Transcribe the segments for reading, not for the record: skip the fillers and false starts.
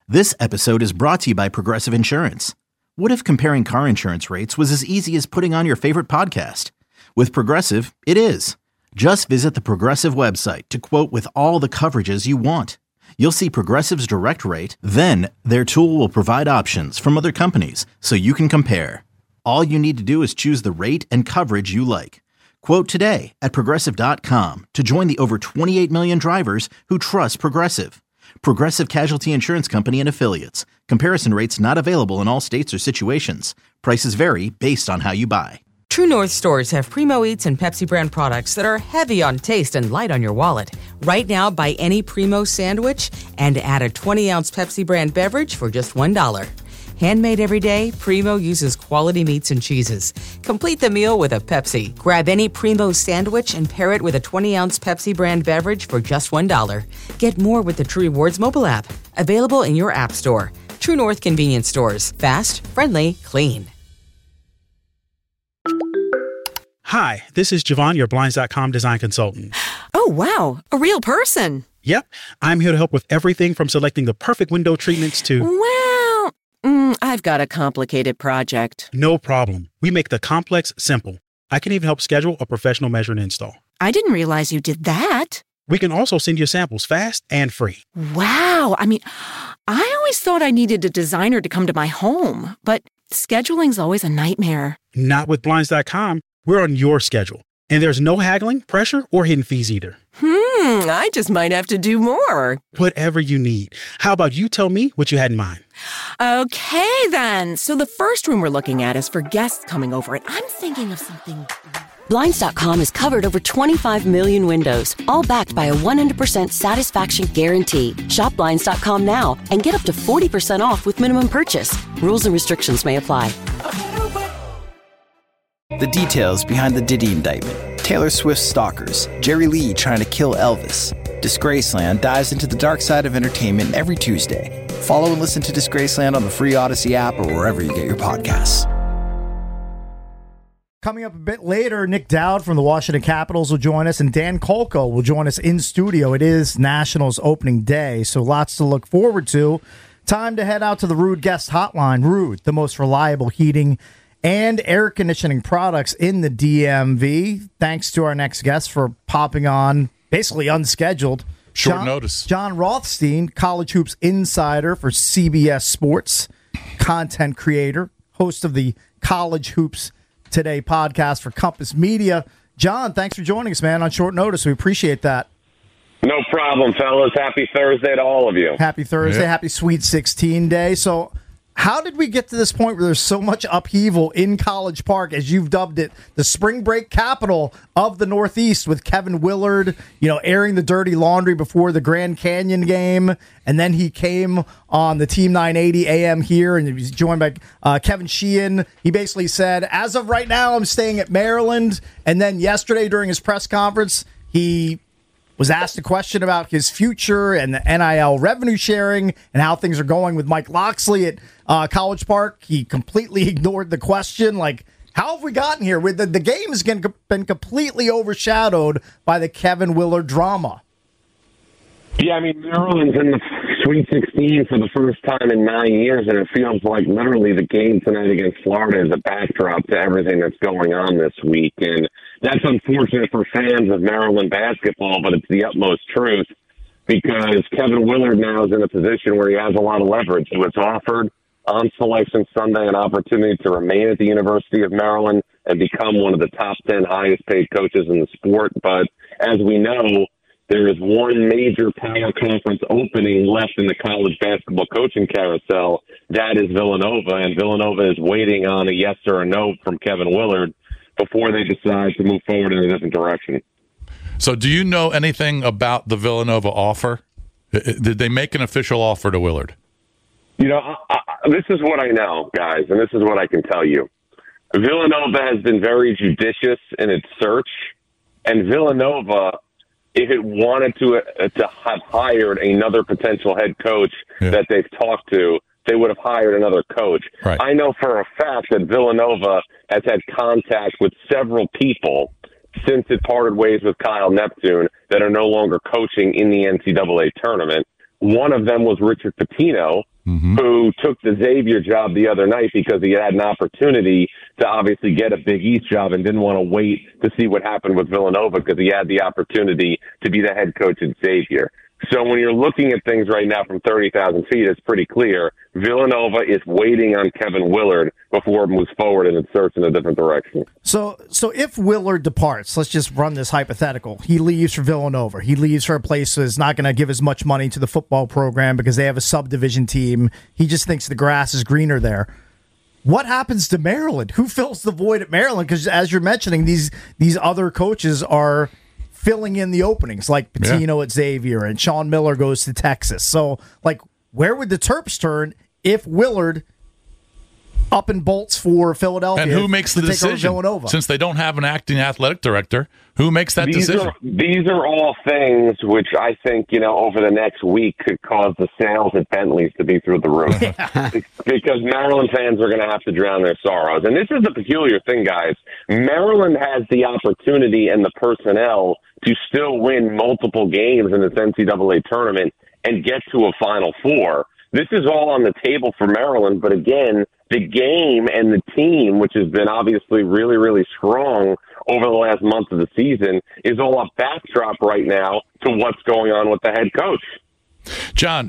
This episode is brought to you by Progressive Insurance. What if comparing car insurance rates was as easy as putting on your favorite podcast? With Progressive, it is. Just visit the Progressive website to quote with all the coverages you want. You'll see Progressive's direct rate, then their tool will provide options from other companies so you can compare. All you need to do is choose the rate and coverage you like. Quote today at Progressive.com to join the over 28 million drivers who trust Progressive. Progressive Casualty Insurance Company and Affiliates. Comparison rates not available in all states or situations. Prices vary based on how you buy. True North stores have Primo Eats and Pepsi brand products that are heavy on taste and light on your wallet. Right now, buy any Primo sandwich and add a 20-ounce Pepsi brand beverage for just $1. Handmade every day, Primo uses quality meats and cheeses. Complete the meal with a Pepsi. Grab any Primo sandwich and pair it with a 20-ounce Pepsi brand beverage for just $1. Get more with the True Rewards mobile app. Available in your app store. True North convenience stores. Fast, friendly, clean. Hi, this is Javon, your Blinds.com design consultant. Oh, wow. A real person. Yep. I'm here to help with everything from selecting the perfect window treatments to... Well, I've got a complicated project. No problem. We make the complex simple. I can even help schedule a professional measure and install. I didn't realize you did that. We can also send you samples fast and free. Wow. I always thought I needed a designer to come to my home, but scheduling's always a nightmare. Not with Blinds.com. We're on your schedule. And there's no haggling, pressure, or hidden fees either. I just might have to do more. Whatever you need. How about you tell me what you had in mind? Okay, then. So the first room we're looking at is for guests coming over, and I'm thinking of something... Blinds.com has covered over 25 million windows, all backed by a 100% satisfaction guarantee. Shop Blinds.com now and get up to 40% off with minimum purchase. Rules and restrictions may apply. The details behind the Diddy indictment, Taylor Swift's stalkers, Jerry Lee trying to kill Elvis. Disgraceland dives into the dark side of entertainment every Tuesday. Follow and listen to Disgraceland on the free Odyssey app or wherever you get your podcasts. Coming up a bit later, Nick Dowd from the Washington Capitals will join us, and Dan Kolko will join us in studio. It is Nationals opening day, so lots to look forward to. Time to head out to the Ruud Guest Hotline. Ruud, the most reliable heating and air conditioning products in the DMV. Thanks to our next guest for popping on, basically unscheduled. Short notice. John Rothstein, College Hoops insider for CBS Sports, content creator, host of the College Hoops Today podcast for Compass Media. John, thanks for joining us, man, on short notice. We appreciate that. No problem, fellas. Happy Thursday to all of you. Happy Thursday. Yeah. Happy Sweet 16 Day. So how did we get to this point where there's so much upheaval in College Park, as you've dubbed it, the spring break capital of the Northeast, with Kevin Willard, airing the dirty laundry before the Grand Canyon game, and then he came on the Team 980 AM here, and he was joined by Kevin Sheehan. He basically said, as of right now, I'm staying at Maryland, and then yesterday during his press conference, he was asked a question about his future and the NIL revenue sharing and how things are going with Mike Loxley at College Park. He completely ignored the question. Like, how have we gotten here? With the game has been completely overshadowed by the Kevin Willard drama. Yeah, Maryland's in the Sweet 16 for the first time in 9 years, and it feels like literally the game tonight against Florida is a backdrop to everything that's going on this week. And that's unfortunate for fans of Maryland basketball, but it's the utmost truth, because Kevin Willard now is in a position where he has a lot of leverage. He was offered on Selection Sunday an opportunity to remain at the University of Maryland and become one of the top 10 highest paid coaches in the sport. But as we know, there is one major power conference opening left in the college basketball coaching carousel. That is Villanova, and Villanova is waiting on a yes or a no from Kevin Willard before they decide to move forward in a different direction. So do you know anything about the Villanova offer? Did they make an official offer to Willard? This is what I know, guys, and this is what I can tell you. Villanova has been very judicious in its search, and Villanova, if it wanted to have hired another potential head coach that they've talked to, they would have hired another coach. Right. I know for a fact that Villanova has had contact with several people since it parted ways with Kyle Neptune that are no longer coaching in the NCAA tournament, One of them was Richard Pitino, who took the Xavier job the other night because he had an opportunity to obviously get a Big East job and didn't want to wait to see what happened with Villanova because he had the opportunity to be the head coach at Xavier. So when you're looking at things right now from 30,000 feet, it's pretty clear Villanova is waiting on Kevin Willard before it moves forward and it starts in a different direction. So if Willard departs, let's just run this hypothetical. He leaves for Villanova. He leaves for a place that's not going to give as much money to the football program because they have a subdivision team. He just thinks the grass is greener there. What happens to Maryland? Who fills the void at Maryland? Because as you're mentioning, these other coaches are filling in the openings, like Pitino at Xavier and Sean Miller goes to Texas. So, where would the Terps turn if Willard up and bolts for Philadelphia? And who makes the decision? Since they don't have an acting athletic director, who makes that decision? These are all things which I think, over the next week could cause the sales at Bentley's to be through the roof. Because Maryland fans are going to have to drown their sorrows. And this is the peculiar thing, guys. Maryland has the opportunity and the personnel to still win multiple games in this NCAA tournament and get to a Final Four. This is all on the table for Maryland, but again, the game and the team, which has been obviously really, really strong over the last month of the season, is all a backdrop right now to what's going on with the head coach. John,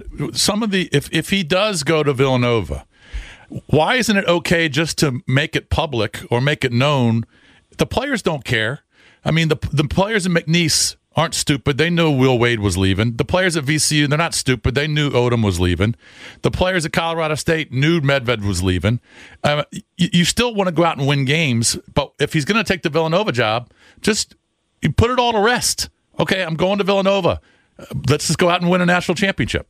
if he does go to Villanova, why isn't it okay just to make it public or make it known? The players don't care. I mean, the players in McNeese aren't stupid. They knew Will Wade was leaving. The players at VCU, they're not stupid. They knew Odom was leaving. The players at Colorado State knew Medved was leaving. You still want to go out and win games, but if he's going to take the Villanova job, just you put it all to rest. Okay, I'm going to Villanova. Let's just go out and win a national championship.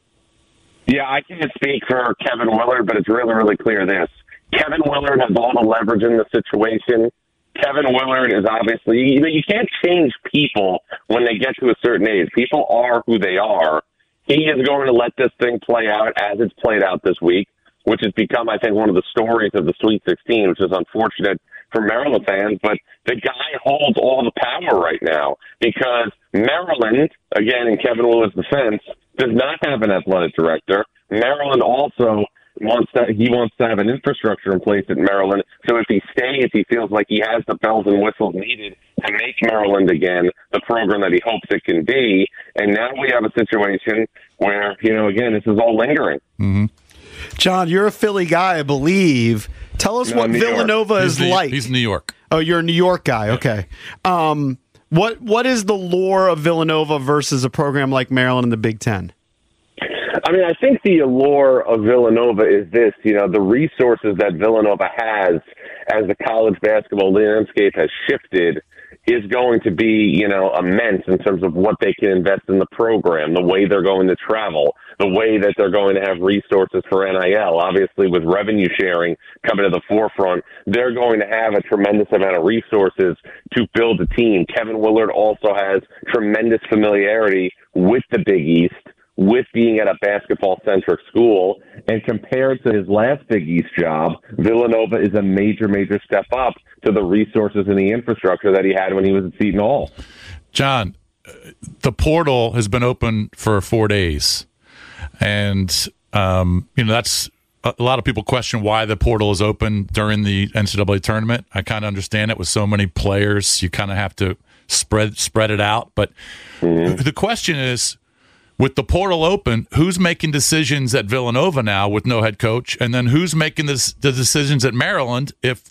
Yeah, I can't speak for Kevin Willard, but it's really, really clear this. Kevin Willard has all the leverage in the situation. Kevin Willard is obviously, you can't change people when they get to a certain age. People are who they are. He is going to let this thing play out as it's played out this week, which has become, I think, one of the stories of the Sweet 16, which is unfortunate for Maryland fans. But the guy holds all the power right now because Maryland, again, in Kevin Willard's defense, does not have an athletic director. Maryland also wants to have an infrastructure in place at Maryland. So if he stays, he feels like he has the bells and whistles needed to make Maryland again the program that he hopes it can be. And now we have a situation where, again, this is all lingering. Mm-hmm. John, you're a Philly guy, I believe. Tell us what Villanova is like. He's New York. Oh, you're a New York guy. Okay. What is the lore of Villanova versus a program like Maryland in the Big Ten? I mean, I think the allure of Villanova is this, the resources that Villanova has as the college basketball landscape has shifted is going to be, immense in terms of what they can invest in the program, the way they're going to travel, the way that they're going to have resources for NIL. Obviously, with revenue sharing coming to the forefront, they're going to have a tremendous amount of resources to build a team. Kevin Willard also has tremendous familiarity with the Big East, with being at a basketball-centric school, and compared to his last Big East job, Villanova is a major, major step up to the resources and the infrastructure that he had when he was at Seton Hall. John, the portal has been open for 4 days, and that's a lot of people question why the portal is open during the NCAA tournament. I kind of understand it with so many players, you kind of have to spread it out, but the question is, with the portal open, who's making decisions at Villanova now with no head coach, and then who's making the decisions at Maryland if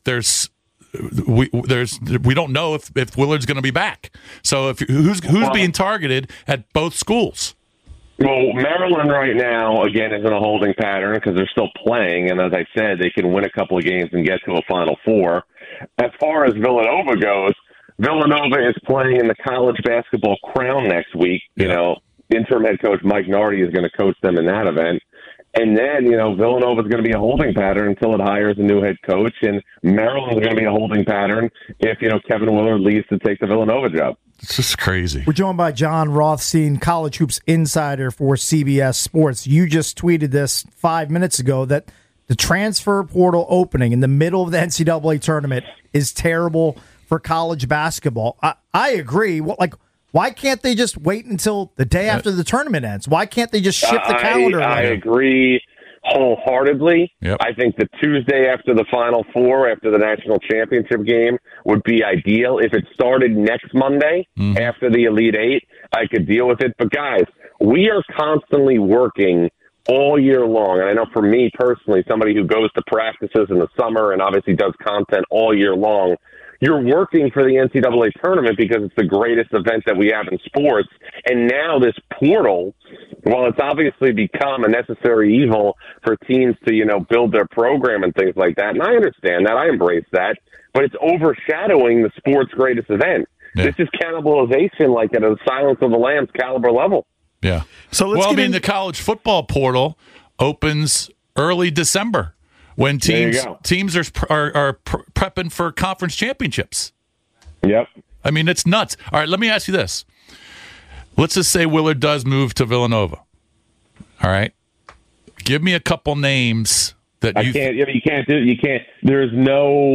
we don't know if Willard's going to be back? So who's being targeted at both schools? Well, Maryland right now, again, is in a holding pattern because they're still playing, and as I said, they can win a couple of games and get to a Final Four. As far as Villanova goes, Villanova is playing in the college basketball crown next week, Interim head coach Mike Nardi is going to coach them in that event. And then, Villanova is going to be a holding pattern until it hires a new head coach. And Maryland is going to be a holding pattern if, Kevin Willard leaves to take the Villanova job. It's just crazy. We're joined by John Rothstein, College Hoops Insider for CBS Sports. You just tweeted this 5 minutes ago that the transfer portal opening in the middle of the NCAA tournament is terrible for college basketball. I agree. Why can't they just wait until the day after the tournament ends? Why can't they just shift the calendar? I agree wholeheartedly. Yep. I think the Tuesday after the Final Four, after the national championship game, would be ideal. If it started next Monday after the Elite Eight, I could deal with it. But guys, we are constantly working all year long. And I know for me personally, somebody who goes to practices in the summer and obviously does content all year long, you're working for the NCAA tournament because it's the greatest event that we have in sports. And now this portal, while it's obviously become a necessary evil for teams to, build their program and things like that, and I understand that, I embrace that, but it's overshadowing the sport's greatest event. Yeah. This is cannibalization like at a Silence of the Lambs caliber level. Yeah. So the college football portal opens early December when teams are prepping for conference championships. Yep. I mean, it's nuts. All right, let me ask you this. Let's just say Willard does move to Villanova. All right. Give me a couple names that you can't do. You can't. There's no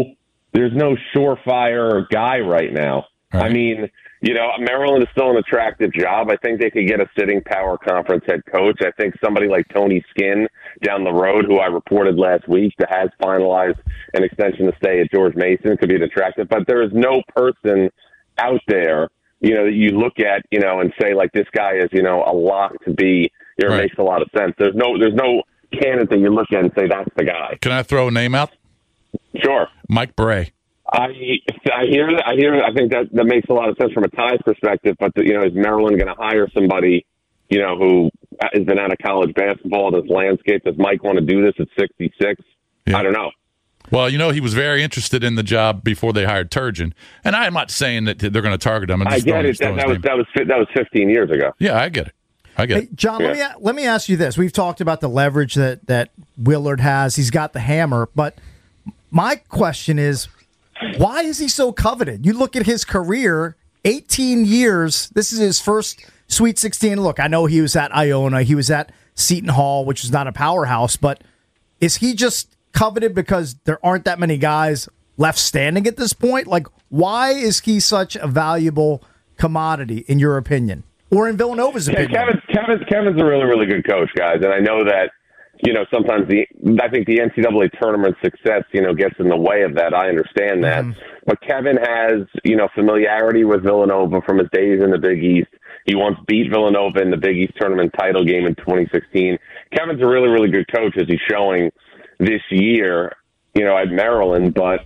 surefire guy right now. Right. I mean, Maryland is still an attractive job. I think they could get a sitting power conference head coach. I think somebody like Tony Skinn down the road, who I reported last week, that has finalized an extension to stay at George Mason, could be attractive. But there is no person out there, that you look at, and say like this guy is, a lock to be. It makes a lot of sense. There's no candidate that you look at and say that's the guy. Can I throw a name out? Sure. Mike Bray. I hear that. I think that makes a lot of sense from a ties perspective. But is Maryland going to hire somebody, who has been out of college basketball in this landscape? Does Mike want to do this at 66? Yeah. I don't know. Well, he was very interested in the job before they hired Turgeon, and I'm not saying that they're going to target him. I get it. That was 15 years ago. Yeah, I get it. Hey, John, let me ask you this. We've talked about the leverage that Willard has. He's got the hammer, but my question is, why is he so coveted? You look at his career, 18 years. This is his first Sweet 16. Look, I know he was at Iona. He was at Seton Hall, which is not a powerhouse, but is he just coveted because there aren't that many guys left standing at this point? Like, why is he such a valuable commodity, in your opinion? Or in Villanova's opinion? Kevin's a really, really good coach, guys. And I know that, sometimes I think the NCAA tournament success, gets in the way of that. I understand that. But Kevin has, familiarity with Villanova from his days in the Big East. He once beat Villanova in the Big East tournament title game in 2016. Kevin's a really, really good coach, as he's showing this year, at Maryland. But,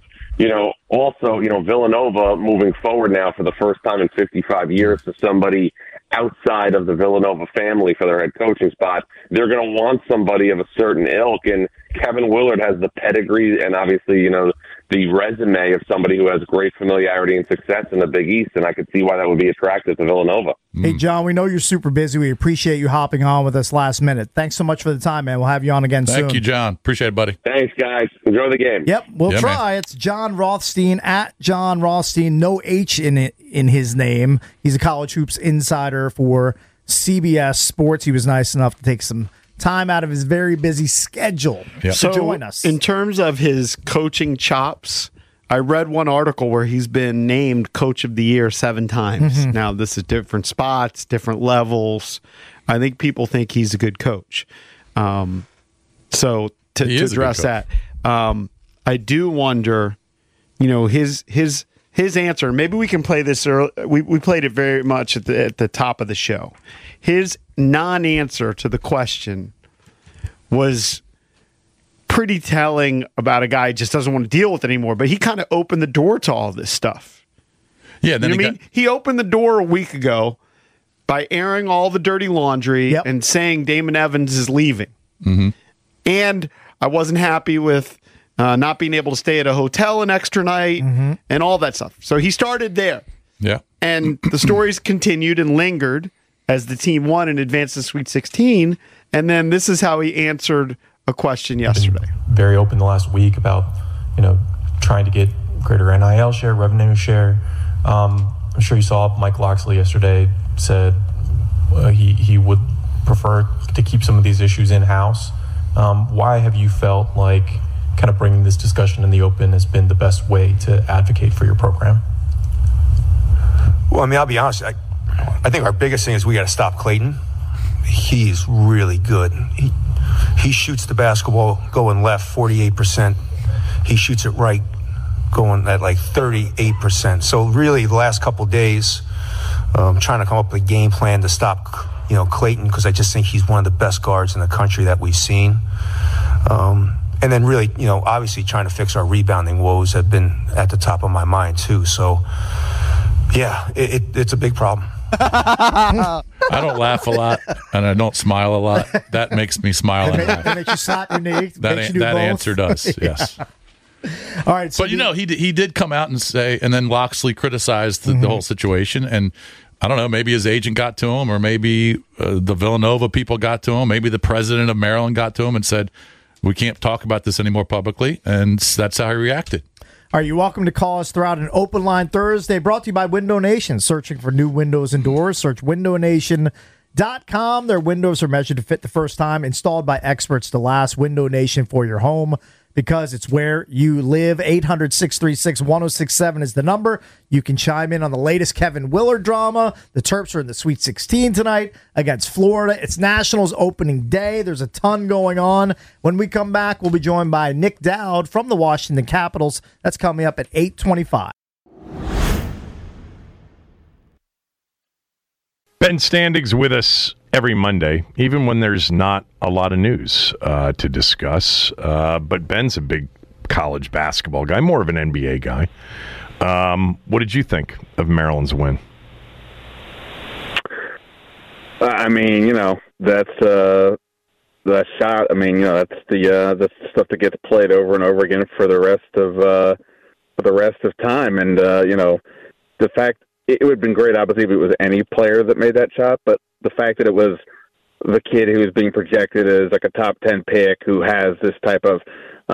also, Villanova moving forward now for the first time in 55 years to somebody outside of the Villanova family for their head coaching spot. They're going to want somebody of a certain ilk, and Kevin Willard has the pedigree and obviously, the resume of somebody who has great familiarity and success in the Big East, and I could see why that would be attractive to Villanova. Hey, John, we know you're super busy. We appreciate you hopping on with us last minute. Thanks so much for the time, man. We'll have you on again soon. Thank you, John. Appreciate it, buddy. Thanks, guys. Enjoy the game. Yep, we'll try. Man. It's John Rothstein, at John Rothstein, no H in his name. He's a college hoops insider for CBS Sports. He was nice enough to take some time out of his very busy schedule to join us. In terms of his coaching chops, I read one article where he's been named Coach of the Year 7 times. Now, this is different spots, different levels. I think people think he's a good coach. So to address that, I do wonder, his answer. Maybe we can play this early. We played it very much at the top of the show. His non-answer to the question was pretty telling about a guy who just doesn't want to deal with it anymore. But he kind of opened the door to all this stuff. Yeah, then he opened the door a week ago by airing all the dirty laundry and saying Damon Evans is leaving. And I wasn't happy with not being able to stay at a hotel an extra night and all that stuff. So he started there. Yeah. And the stories continued and lingered as the team won and advanced to Sweet 16. And then this is how he answered a question yesterday. Very open the last week about, trying to get greater NIL share, revenue share. I'm sure you saw Mike Loxley yesterday said he would prefer to keep some of these issues in-house. Why have you felt like kind of bringing this discussion in the open has been the best way to advocate for your program? Well, I'll be honest. I think our biggest thing is we got to stop Clayton. He's really good. He shoots the basketball going left 48%. He shoots it right going at like 38%. So really the last couple of days, trying to come up with a game plan to stop, Clayton, because I just think he's one of the best guards in the country that we've seen. And then really, obviously trying to fix our rebounding woes have been at the top of my mind too. So yeah, it's a big problem. I don't laugh a lot, and I don't smile a lot. That makes me smile and laugh. That makes you slap your knee. That answer does, yes. All right. So but, he did come out and say, and then Loxley criticized the whole situation, and I don't know, maybe his agent got to him, or maybe the Villanova people got to him, maybe the president of Maryland got to him and said, we can't talk about this anymore publicly, and that's how he reacted. All right, you're welcome to call us throughout an open line Thursday, brought to you by Window Nation. Searching for new windows and doors, search windownation.com. Their windows are measured to fit the first time, installed by experts to last. Window Nation for your home, because it's where you live. 800-636-1067 is the number. You can chime in on the latest Kevin Willard drama. The Terps are in the Sweet 16 tonight against Florida. It's Nationals opening day. There's a ton going on. When we come back, we'll be joined by Nick Dowd from the Washington Capitals. That's coming up at 8:25. Ben Standig's with us every Monday, even when there's not a lot of news to discuss. But Ben's a big college basketball guy, more of an NBA guy. What did you think of Maryland's win? I mean, that's the shot. I mean, that's the stuff that gets played over and over again for the rest of time. And the fact it would have been great, obviously, if it was any player that made that shot, but the fact that it was the kid who was being projected as like a top 10 pick who has this type of,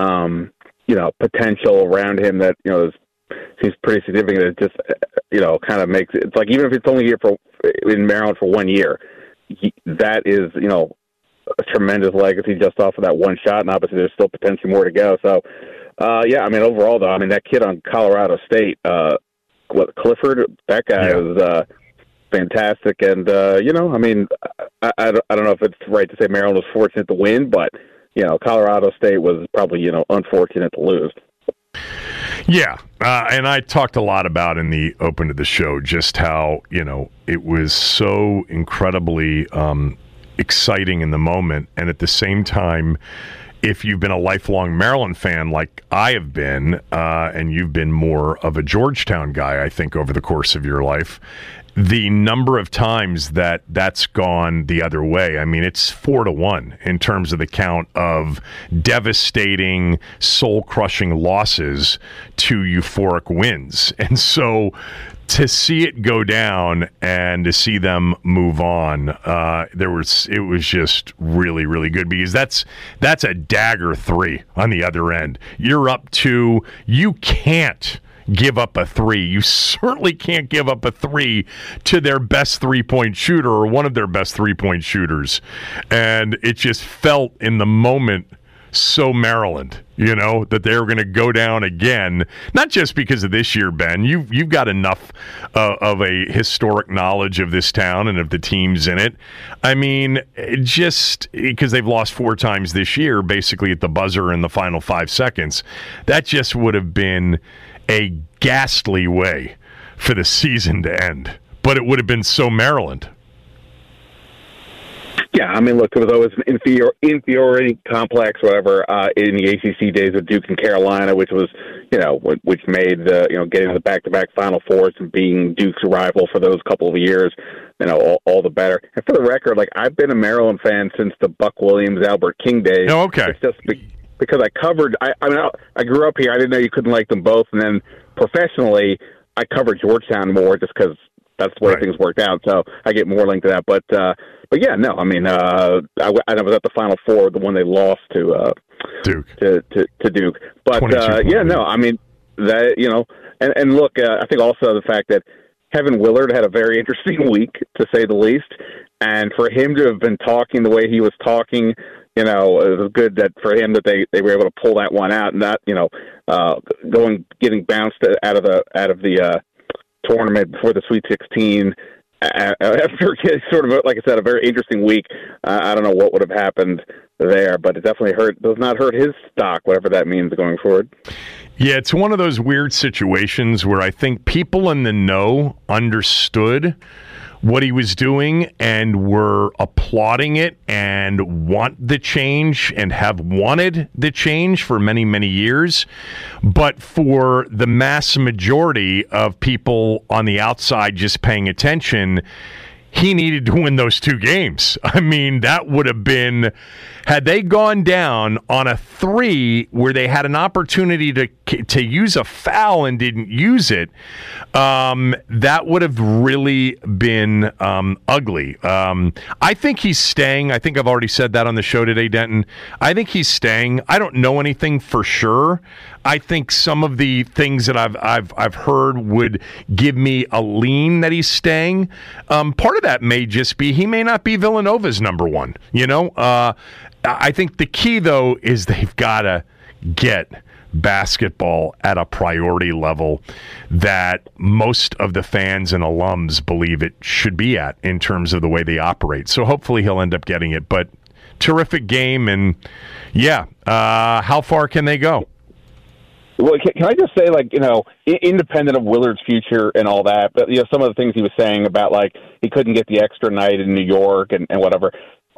potential around him that, seems pretty significant. It just, kind of makes it, it's like, even if it's only here in Maryland for 1 year, that is, a tremendous legacy just off of that one shot. And obviously there's still potentially more to go. So, overall though, that kid on Colorado State, Clifford, that guy was, fantastic, and I don't know if it's right to say Maryland was fortunate to win, but Colorado State was probably unfortunate to lose. Yeah, and I talked a lot about in the open to the show just how it was so incredibly exciting in the moment, and at the same time, if you've been a lifelong Maryland fan like I have been, and you've been more of a Georgetown guy, I think, over the course of your life, the number of times that's gone the other way, I mean, it's 4-1 in terms of the count of devastating, soul-crushing losses to euphoric wins. And so to see it go down and to see them move on, it was just really, really good, because that's a dagger three on the other end. You're up 2, you can't give up a 3. You certainly can't give up a 3 to their best three-point shooter, or one of their best three-point shooters. And it just felt in the moment so Maryland, that they were going to go down again, not just because of this year, Ben. You've got enough of a historic knowledge of this town and of the teams in it. I mean, just because they've lost 4 times this year, basically at the buzzer in the final 5 seconds, that just would have been a ghastly way for the season to end. But it would have been so Maryland. Yeah, I mean, look, it was always an inferiority complex, whatever, in the ACC days of Duke and Carolina, which was, which made getting the back-to-back Final Fours and being Duke's rival for those couple of years, all the better. And for the record, I've been a Maryland fan since the Buck Williams, Albert King days. Oh, okay. It's just because I covered. I grew up here. I didn't know you couldn't like them both, and then professionally, I covered Georgetown more just because that's the way things worked out. So I get more linked to that, but yeah, no. I mean, I was at the Final Four, the one they lost to Duke. To Duke. But yeah, no. I mean that and look, I think also the fact that Kevin Willard had a very interesting week, to say the least, and for him to have been talking the way he was talking, it was good that for him that they were able to pull that one out, and not getting bounced out of the tournament before the Sweet 16. after sort of, like I said, a very interesting week. I don't know what would have happened there, but it definitely does not hurt his stock, whatever that means going forward. Yeah, it's one of those weird situations where I think people in the know understood what he was doing and were applauding it and want the change and have wanted the change for many, many years. But for the mass majority of people on the outside just paying attention, he needed to win those 2 games. I mean, that would have been, had they gone down on a 3 where they had an opportunity to use a foul and didn't use it, that would have really been ugly. I think he's staying. I think I've already said that on the show today, Denton. I think he's staying. I don't know anything for sure. I think some of the things that I've heard would give me a lean that he's staying. Part of that may just be he may not be Villanova's number 1. I think the key, though, is they've got to get basketball at a priority level that most of the fans and alums believe it should be at in terms of the way they operate. So hopefully he'll end up getting it. But terrific game, and how far can they go? Well, can I just say, independent of Willard's future and all that, but some of the things he was saying about he couldn't get the extra night in New York and whatever.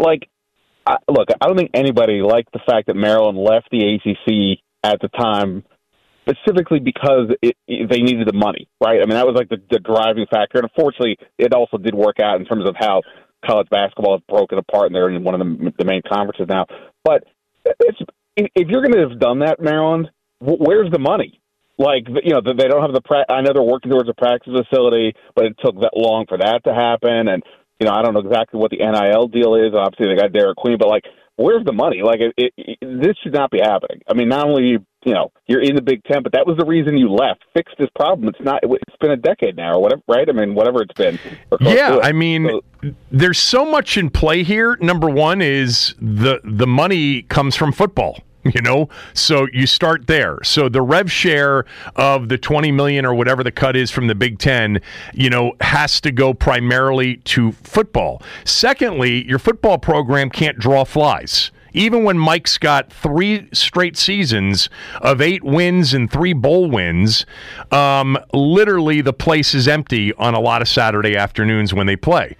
I don't think anybody liked the fact that Maryland left the ACC at the time, specifically because they needed the money, right? I mean, that was the driving factor, and unfortunately, it also did work out in terms of how college basketball has broken apart, and they're in one of the main conferences now. But if you're going to have done that, Maryland, where's the money? They don't have I know they're working towards a practice facility, but it took that long for that to happen. And, I don't know exactly what the NIL deal is. Obviously, they got Derek Queen, but, where's the money? This should not be happening. I mean, not only, you're in the Big Ten, but that was the reason you left. Fix this problem. It's been a decade now or whatever, right? I mean, whatever it's been. Yeah, I mean, there's so much in play here. Number one is the money comes from football. So you start there. So the rev share of the $20 million or whatever the cut is from the Big Ten, has to go primarily to football. Secondly, your football program can't draw flies. Even when Mike's got 3 straight seasons of 8 wins and 3 bowl wins, literally the place is empty on a lot of Saturday afternoons when they play.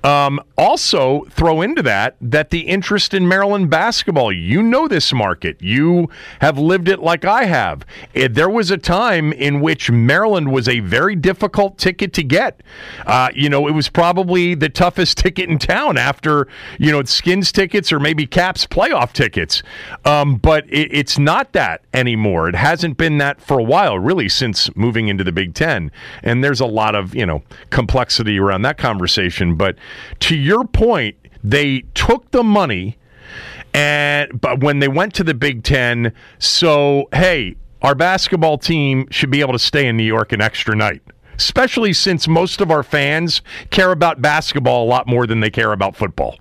Also, throw into that the interest in Maryland basketball, this market. You have lived it like I have. There was a time in which Maryland was a very difficult ticket to get. It was probably the toughest ticket in town after, Skins tickets or maybe Caps playoff tickets. But it's not that anymore. It hasn't been that for a while, really, since moving into the Big Ten. And there's a lot of, complexity around that conversation. But to your point, they took the money, but when they went to the Big Ten, so, hey, our basketball team should be able to stay in New York an extra night. Especially since most of our fans care about basketball a lot more than they care about football.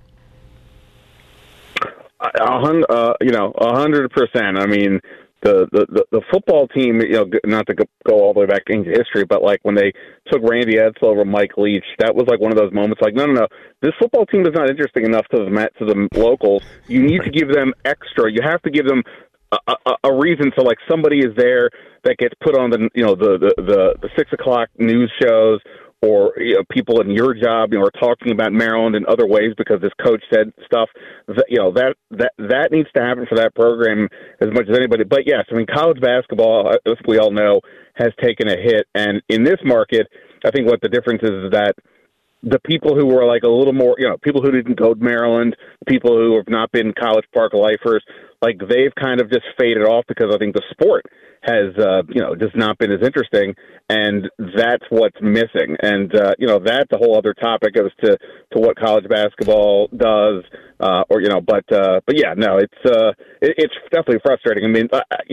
100%. I mean, the football team, not to go all the way back into history, but when they took Randy Edsall over Mike Leach, that was one of those moments. No, this football team is not interesting enough to the locals. You need to give them extra. You have to give them a reason. So somebody is there that gets put on the 6:00 news shows. Or people in your job, are talking about Maryland in other ways because this coach said stuff. That needs to happen for that program as much as anybody. But yes, I mean, college basketball, as we all know, has taken a hit. And in this market, I think what the difference is that the people who were a little more, people who didn't go to Maryland, people who have not been College Park lifers, they've kind of just faded off because I think the sport has, just not been as interesting, and that's what's missing. And, that's a whole other topic as to what college basketball does, but yeah, no, it's definitely frustrating. I mean,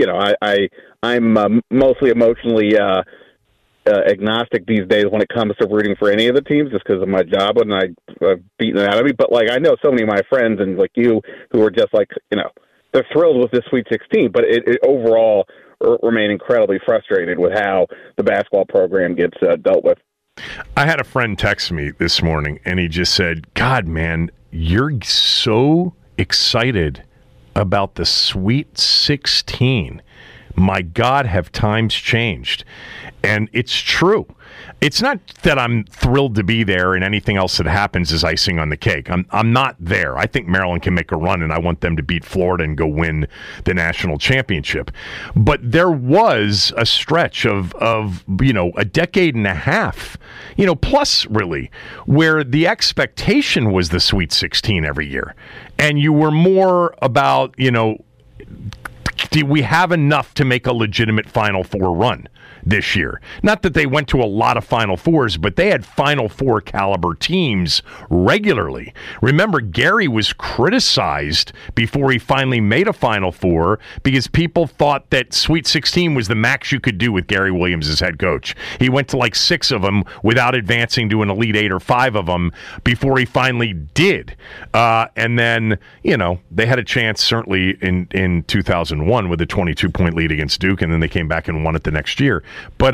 I'm mostly emotionally, agnostic these days when it comes to rooting for any of the teams just because of my job and I've beaten it out of me. But I know so many of my friends and you who are just they're thrilled with this Sweet 16, but it overall remain incredibly frustrated with how the basketball program gets dealt with. I had a friend text me this morning, and he just said, God, man, you're so excited about the Sweet 16. My God, have times changed? And it's true. It's not that I'm thrilled to be there and anything else that happens is icing on the cake. I'm not there. I think Maryland can make a run, and I want them to beat Florida and go win the national championship. But there was a stretch of a decade and a half, plus really, where the expectation was the Sweet 16 every year. And you were more about, do we have enough to make a legitimate Final Four run this year? Not that they went to a lot of Final Fours, but they had Final Four caliber teams regularly. Remember, Gary was criticized before he finally made a Final Four because people thought that Sweet 16 was the max you could do with Gary Williams as head coach. He went to like 6 of them without advancing to an Elite 8 or 5 of them before he finally did. And then, they had a chance certainly in 2001 with a 22-point lead against Duke, and then they came back and won it the next year. But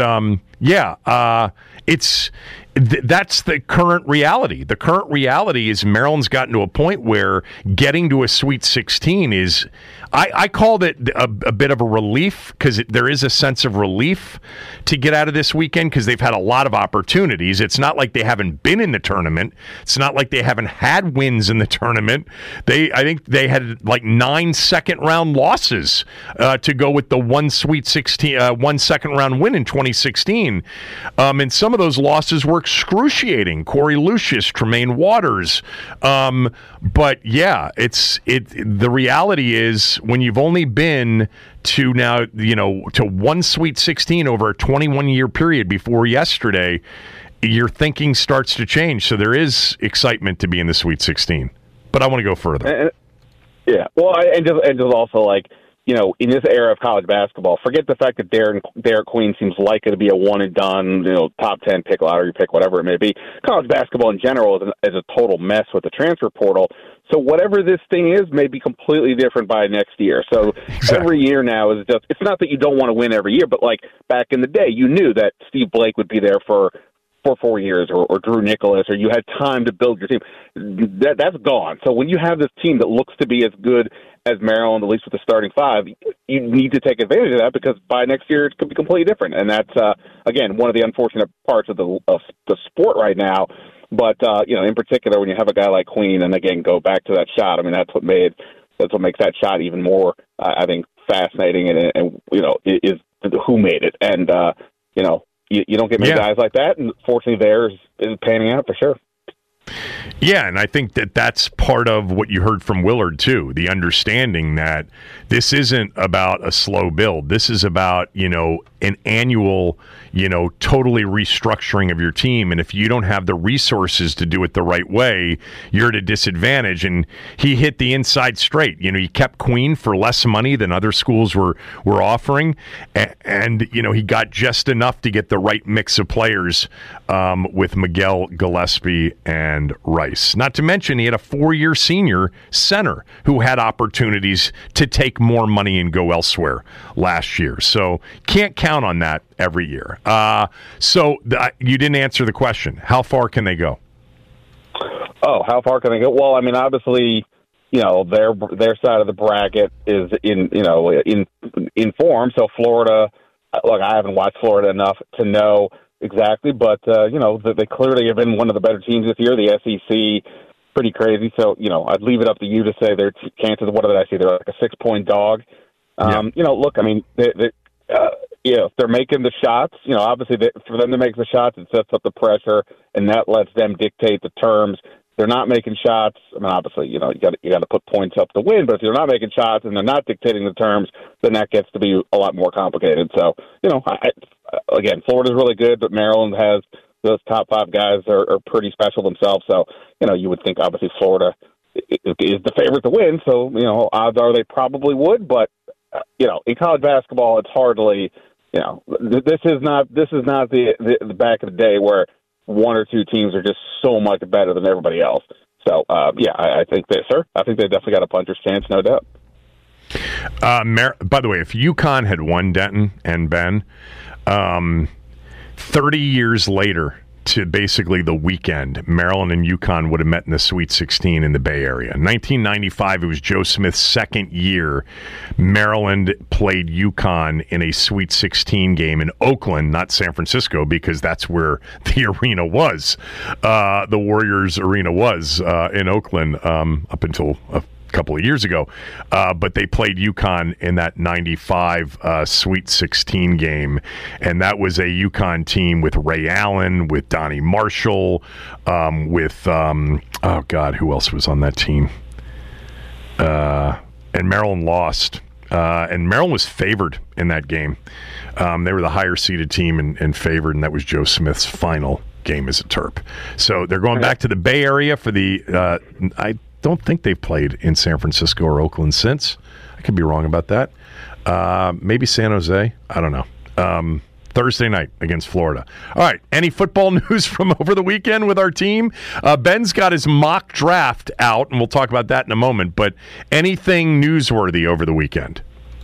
that's the current reality. The current reality is Maryland's gotten to a point where getting to a Sweet 16 is, I called it a bit of a relief, because there is a sense of relief to get out of this weekend because they've had a lot of opportunities. It's not like they haven't been in the tournament. It's not like they haven't had wins in the tournament. I think they had like 9 second-round losses to go with the one second-round win in 2016. And some of those losses were excruciating. Corey Lucius, Tremaine Waters. But yeah, the reality is when you've only been to now, to one Sweet 16 over a 21-year period before yesterday, your thinking starts to change. So there is excitement to be in the Sweet 16. But I want to go further. Yeah. Well, and just also like, in this era of college basketball, forget the fact that Derek Queen seems likely to be a one and done, top 10 pick, lottery pick, whatever it may be. College basketball in general is a total mess with the transfer portal. So whatever this thing is may be completely different by next year. So Every year now is just, it's not that you don't want to win every year, but like back in the day, you knew that Steve Blake would be there for 4 years, or Drew Nicholas, or you had time to build your team. That's gone. So when you have this team that looks to be as good as Maryland, at least with the starting 5, you need to take advantage of that, because by next year it could be completely different. And that's, again, one of the unfortunate parts of the sport right now. But, in particular, when you have a guy like Queen, and again, go back to that shot, I mean, that's what makes that shot even more, I think, fascinating, and is who made it. And, you don't get many guys like that, and fortunately theirs is panning out for sure. Yeah, and I think that's part of what you heard from Willard, too, the understanding that this isn't about a slow build. This is about, an annual, totally restructuring of your team. And if you don't have the resources to do it the right way, you're at a disadvantage. And he hit the inside straight. He kept Queen for less money than other schools were offering. And he got just enough to get the right mix of players with Miguel Gillespie and Rice. Not to mention he had a 4-year senior center who had opportunities to take more money and go elsewhere last year. So can't count on that every year. You didn't answer the question. How far can they go? Oh, how far can they go? Well, I mean, obviously, their side of the bracket is in form. So Florida, look, I haven't watched Florida enough to know exactly, but they clearly have been one of the better teams this year. The SEC, pretty crazy. So I'd leave it up to you to say their chances. What did I see? They're like a 6-point dog. Look, I mean, if they're making the shots, obviously for them to make the shots, it sets up the pressure, and that lets them dictate the terms. They're not making shots. I mean, obviously, you got to put points up to win. But if you're not making shots and they're not dictating the terms, then that gets to be a lot more complicated. So, again, Florida's really good, but Maryland has those top 5 guys are pretty special themselves. So, you would think obviously Florida is the favorite to win. So, odds are they probably would. But in college basketball, it's hardly. This is not the back of the day where 1 or 2 teams are just so much better than everybody else. So, I think they definitely got a puncher's chance, no doubt. By the way, if UConn had won, Denton and Ben, 30 years later, to basically the weekend, Maryland and UConn would have met in the Sweet 16 in the Bay Area. 1995, it was Joe Smith's second year. Maryland played UConn in a Sweet 16 game in Oakland, not San Francisco, because that's where the arena was. The Warriors arena was in Oakland up until a couple of years ago, but they played UConn in that 95 Sweet 16 game, and that was a UConn team with Ray Allen, with Donnie Marshall, with oh God, who else was on that team? And Maryland lost, and Maryland was favored in that game. They were the higher seeded team and favored, and that was Joe Smith's final game as a Terp. So they're going back to the Bay Area for the I don't think they've played in San Francisco or Oakland since. I could be wrong about that. Maybe San Jose. I don't know. Thursday night against Florida. All right. Any football news from over the weekend with our team? Ben's got his mock draft out, and we'll talk about that in a moment. But anything newsworthy over the weekend?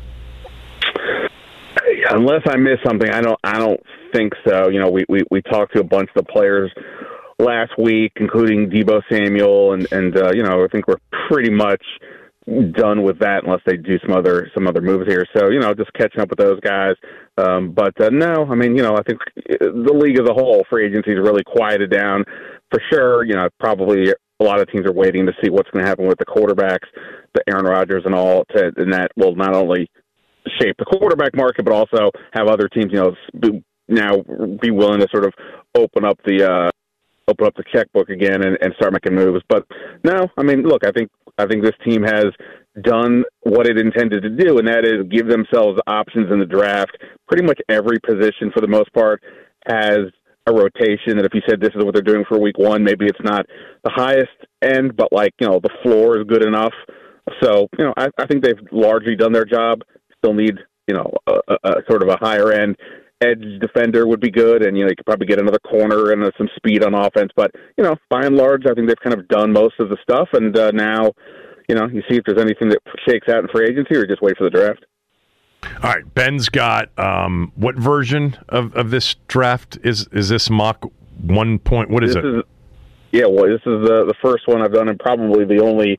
Unless I missed something, I don't think so. You know, we talked to a bunch of the players last week, including Deebo Samuel, and you know, I think we're pretty much done with that unless they do some other moves here. So, you know, just catching up with those guys. But no, I mean, you know, I think the league as a whole, free agency has really quieted down for sure. You know, probably a lot of teams are waiting to see what's going to happen with the quarterbacks, the Aaron Rodgers and all, and that will not only shape the quarterback market, but also have other teams, you know, be willing to sort of open up the checkbook again and start making moves. But no, I mean, look, I think this team has done what it intended to do, and that is give themselves options in the draft. Pretty much every position, for the most part, has a rotation. And if you said this is what they're doing for week one, maybe it's not the highest end, but like, you know, the floor is good enough. So, you know, I think they've largely done their job. Still need, you know, a sort of a higher end edge defender would be good, and you know, you could probably get another corner and some speed on offense. But you know, by and large, I think they've kind of done most of the stuff, and now, you know, you see if there's anything that shakes out in free agency, or just wait for the draft. All right, Ben's got what version of this draft is this mock 1 point? What is it? This is the first one I've done, and probably the only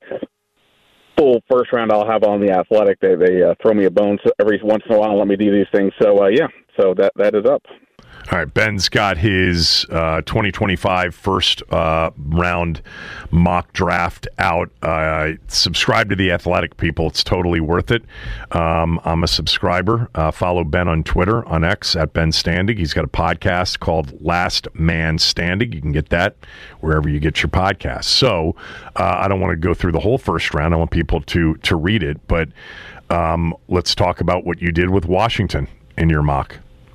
full first round I'll have on The Athletic. They throw me a bone every once in a while and let me do these things. So yeah. So that is up. All right, Ben's got his 2025 first round mock draft out. Subscribe to The Athletic, people. It's totally worth it. I'm a subscriber. Follow Ben on Twitter, on X, at Ben Standig. He's got a podcast called Last Man Standing. You can get that wherever you get your podcasts. So I don't want to go through the whole first round. I want people to read it. But let's talk about what you did with Washington in your mock.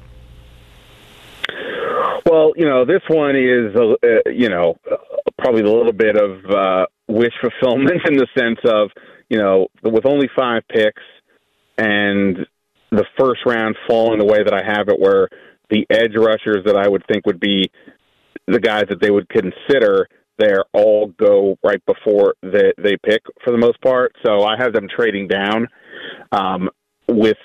Well, you know, this one is, you know, probably a little bit of wish fulfillment in the sense of, you know, with only 5 picks and the first round falling the way that I have it, where the edge rushers that I would think would be the guys that they would consider there all go right before they pick for the most part. So I have them trading down with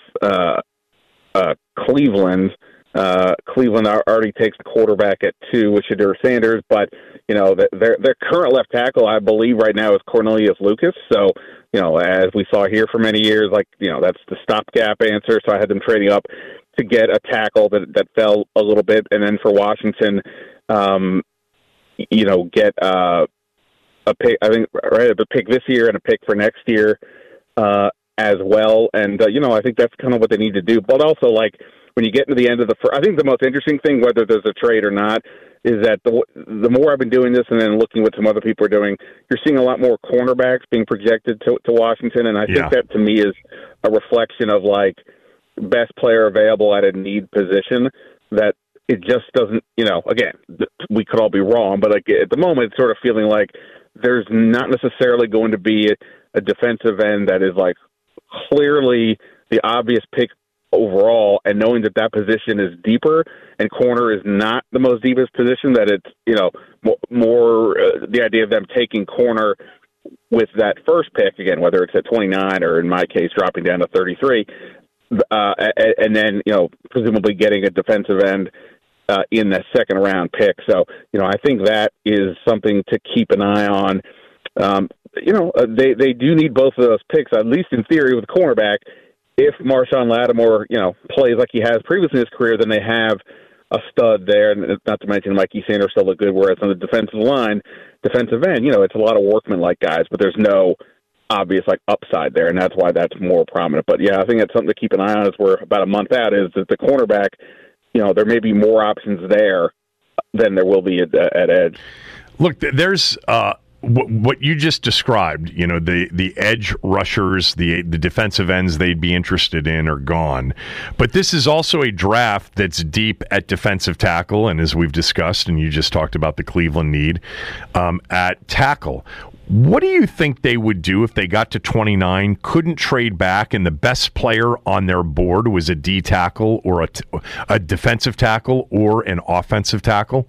Cleveland. Cleveland already takes the quarterback at 2 with Shedeur Sanders, but you know their current left tackle, I believe, right now is Cornelius Lucas. So you know, as we saw here for many years, like, you know, that's the stopgap answer. So I had them trading up to get a tackle that fell a little bit, and then for Washington, you know, get a pick. I think right, a pick this year and a pick for next year as well. And you know, I think that's kind of what they need to do. But also, like, when you get into the end of the first, I think the most interesting thing, whether there's a trade or not, is that the more I've been doing this and then looking what some other people are doing, you're seeing a lot more cornerbacks being projected to Washington. And I think that, to me, is a reflection of, like, best player available at a need position, that it just doesn't, you know, again, we could all be wrong, but like at the moment, it's sort of feeling like there's not necessarily going to be a defensive end that is, like, clearly the obvious pick overall, and knowing that position is deeper and corner is not the most deepest position, that it's, you know, more the idea of them taking corner with that first pick, again, whether it's at 29 or in my case dropping down to 33, and then, you know, presumably getting a defensive end in that second round pick. So, I think that is something to keep an eye on. They do need both of those picks, at least in theory, with cornerback. If Marshawn Lattimore, plays like he has previously in his career, then they have a stud there, and not to mention Mikey Sanders still look good, whereas on the defensive line, defensive end, it's a lot of workman-like guys, but there's no obvious upside there, and that's why that's more prominent. But yeah, I think that's something to keep an eye on as we're about a month out, is that the cornerback, there may be more options there than there will be at edge. Look, there's what you just described, the edge rushers, the defensive ends they'd be interested in are gone. But this is also a draft that's deep at defensive tackle, and as we've discussed, and you just talked about the Cleveland need at tackle. What do you think they would do if they got to 29, couldn't trade back, and the best player on their board was a D tackle or a defensive tackle or an offensive tackle?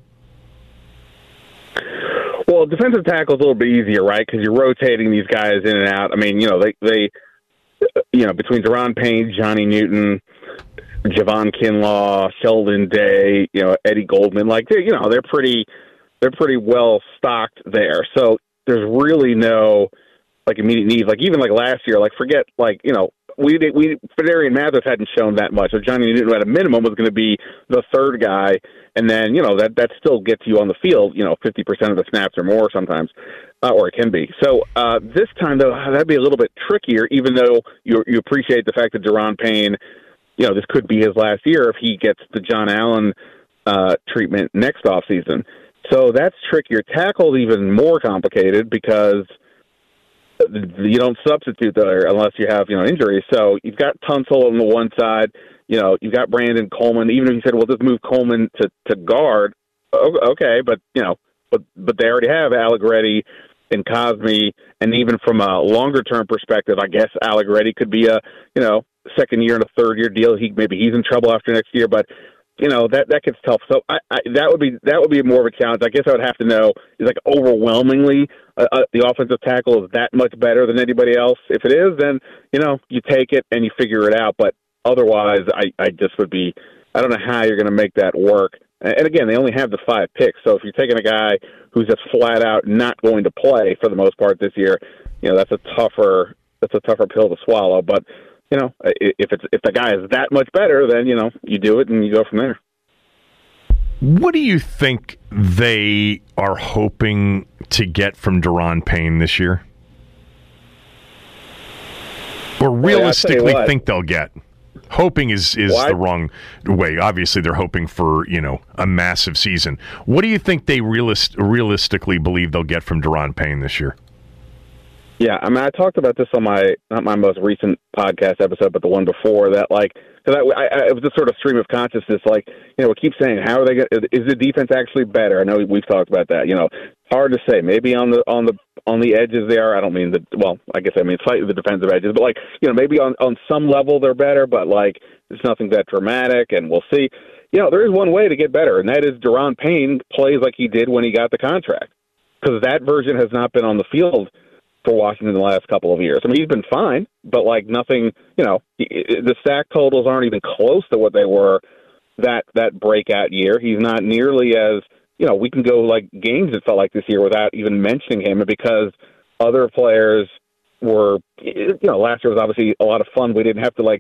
Well, defensive tackle is a little bit easier, right? Because you're rotating these guys in and out. I mean, they between Deron Payne, Johnny Newton, Javon Kinlaw, Sheldon Day, Eddie Goldman, they're pretty well stocked there. So there's really no immediate needs. Even last year, forget Fedarian Mathis hadn't shown that much. So Johnny Newton at a minimum was going to be the third guy, and then that still gets you on the field 50% of the snaps or more sometimes, or it can be. So this time though, that'd be a little bit trickier. Even though you appreciate the fact that Deron Payne, this could be his last year if he gets the John Allen treatment next offseason. So that's trickier. Tackle's even more complicated because you don't substitute there unless you have, injuries. So you've got Tunsil on the one side, you've got Brandon Coleman. Even if you said, well, just move Coleman to guard, okay, but they already have Allegretti and Cosme, and even from a longer term perspective, I guess Allegretti could be a, second year and a third year deal. Maybe he's in trouble after next year, but that gets tough. So that would be more of a challenge. I guess I would have to know is overwhelmingly the offensive tackle is that much better than anybody else. If it is, then you take it and you figure it out. But otherwise, I just would be. I don't know how you're going to make that work. And again, they only have the 5 picks. So if you're taking a guy who's just flat out not going to play for the most part this year, that's a tougher pill to swallow. But if the guy is that much better, then, you do it and you go from there. What do you think they are hoping to get from Deron Payne this year? Or realistically think they'll get? Hoping is the wrong way. Obviously, they're hoping for, a massive season. What do you think they realistically believe they'll get from Deron Payne this year? Yeah, I mean, I talked about this on not my most recent podcast episode, but the one before that. Because it was a sort of stream of consciousness. We keep saying, how are they? Is the defense actually better? I know we've talked about that. Hard to say. Maybe on the edges they are. I don't mean slightly the defensive edges, but maybe on some level they're better. But it's nothing that dramatic, and we'll see. There is one way to get better, and that is Deron Payne plays like he did when he got the contract, because that version has not been on the field for Washington the last couple of years. I mean, he's been fine, but nothing, the sack totals aren't even close to what they were that breakout year. He's not nearly as, we can go games it felt like this year without even mentioning him, because other players were, last year was obviously a lot of fun. We didn't have to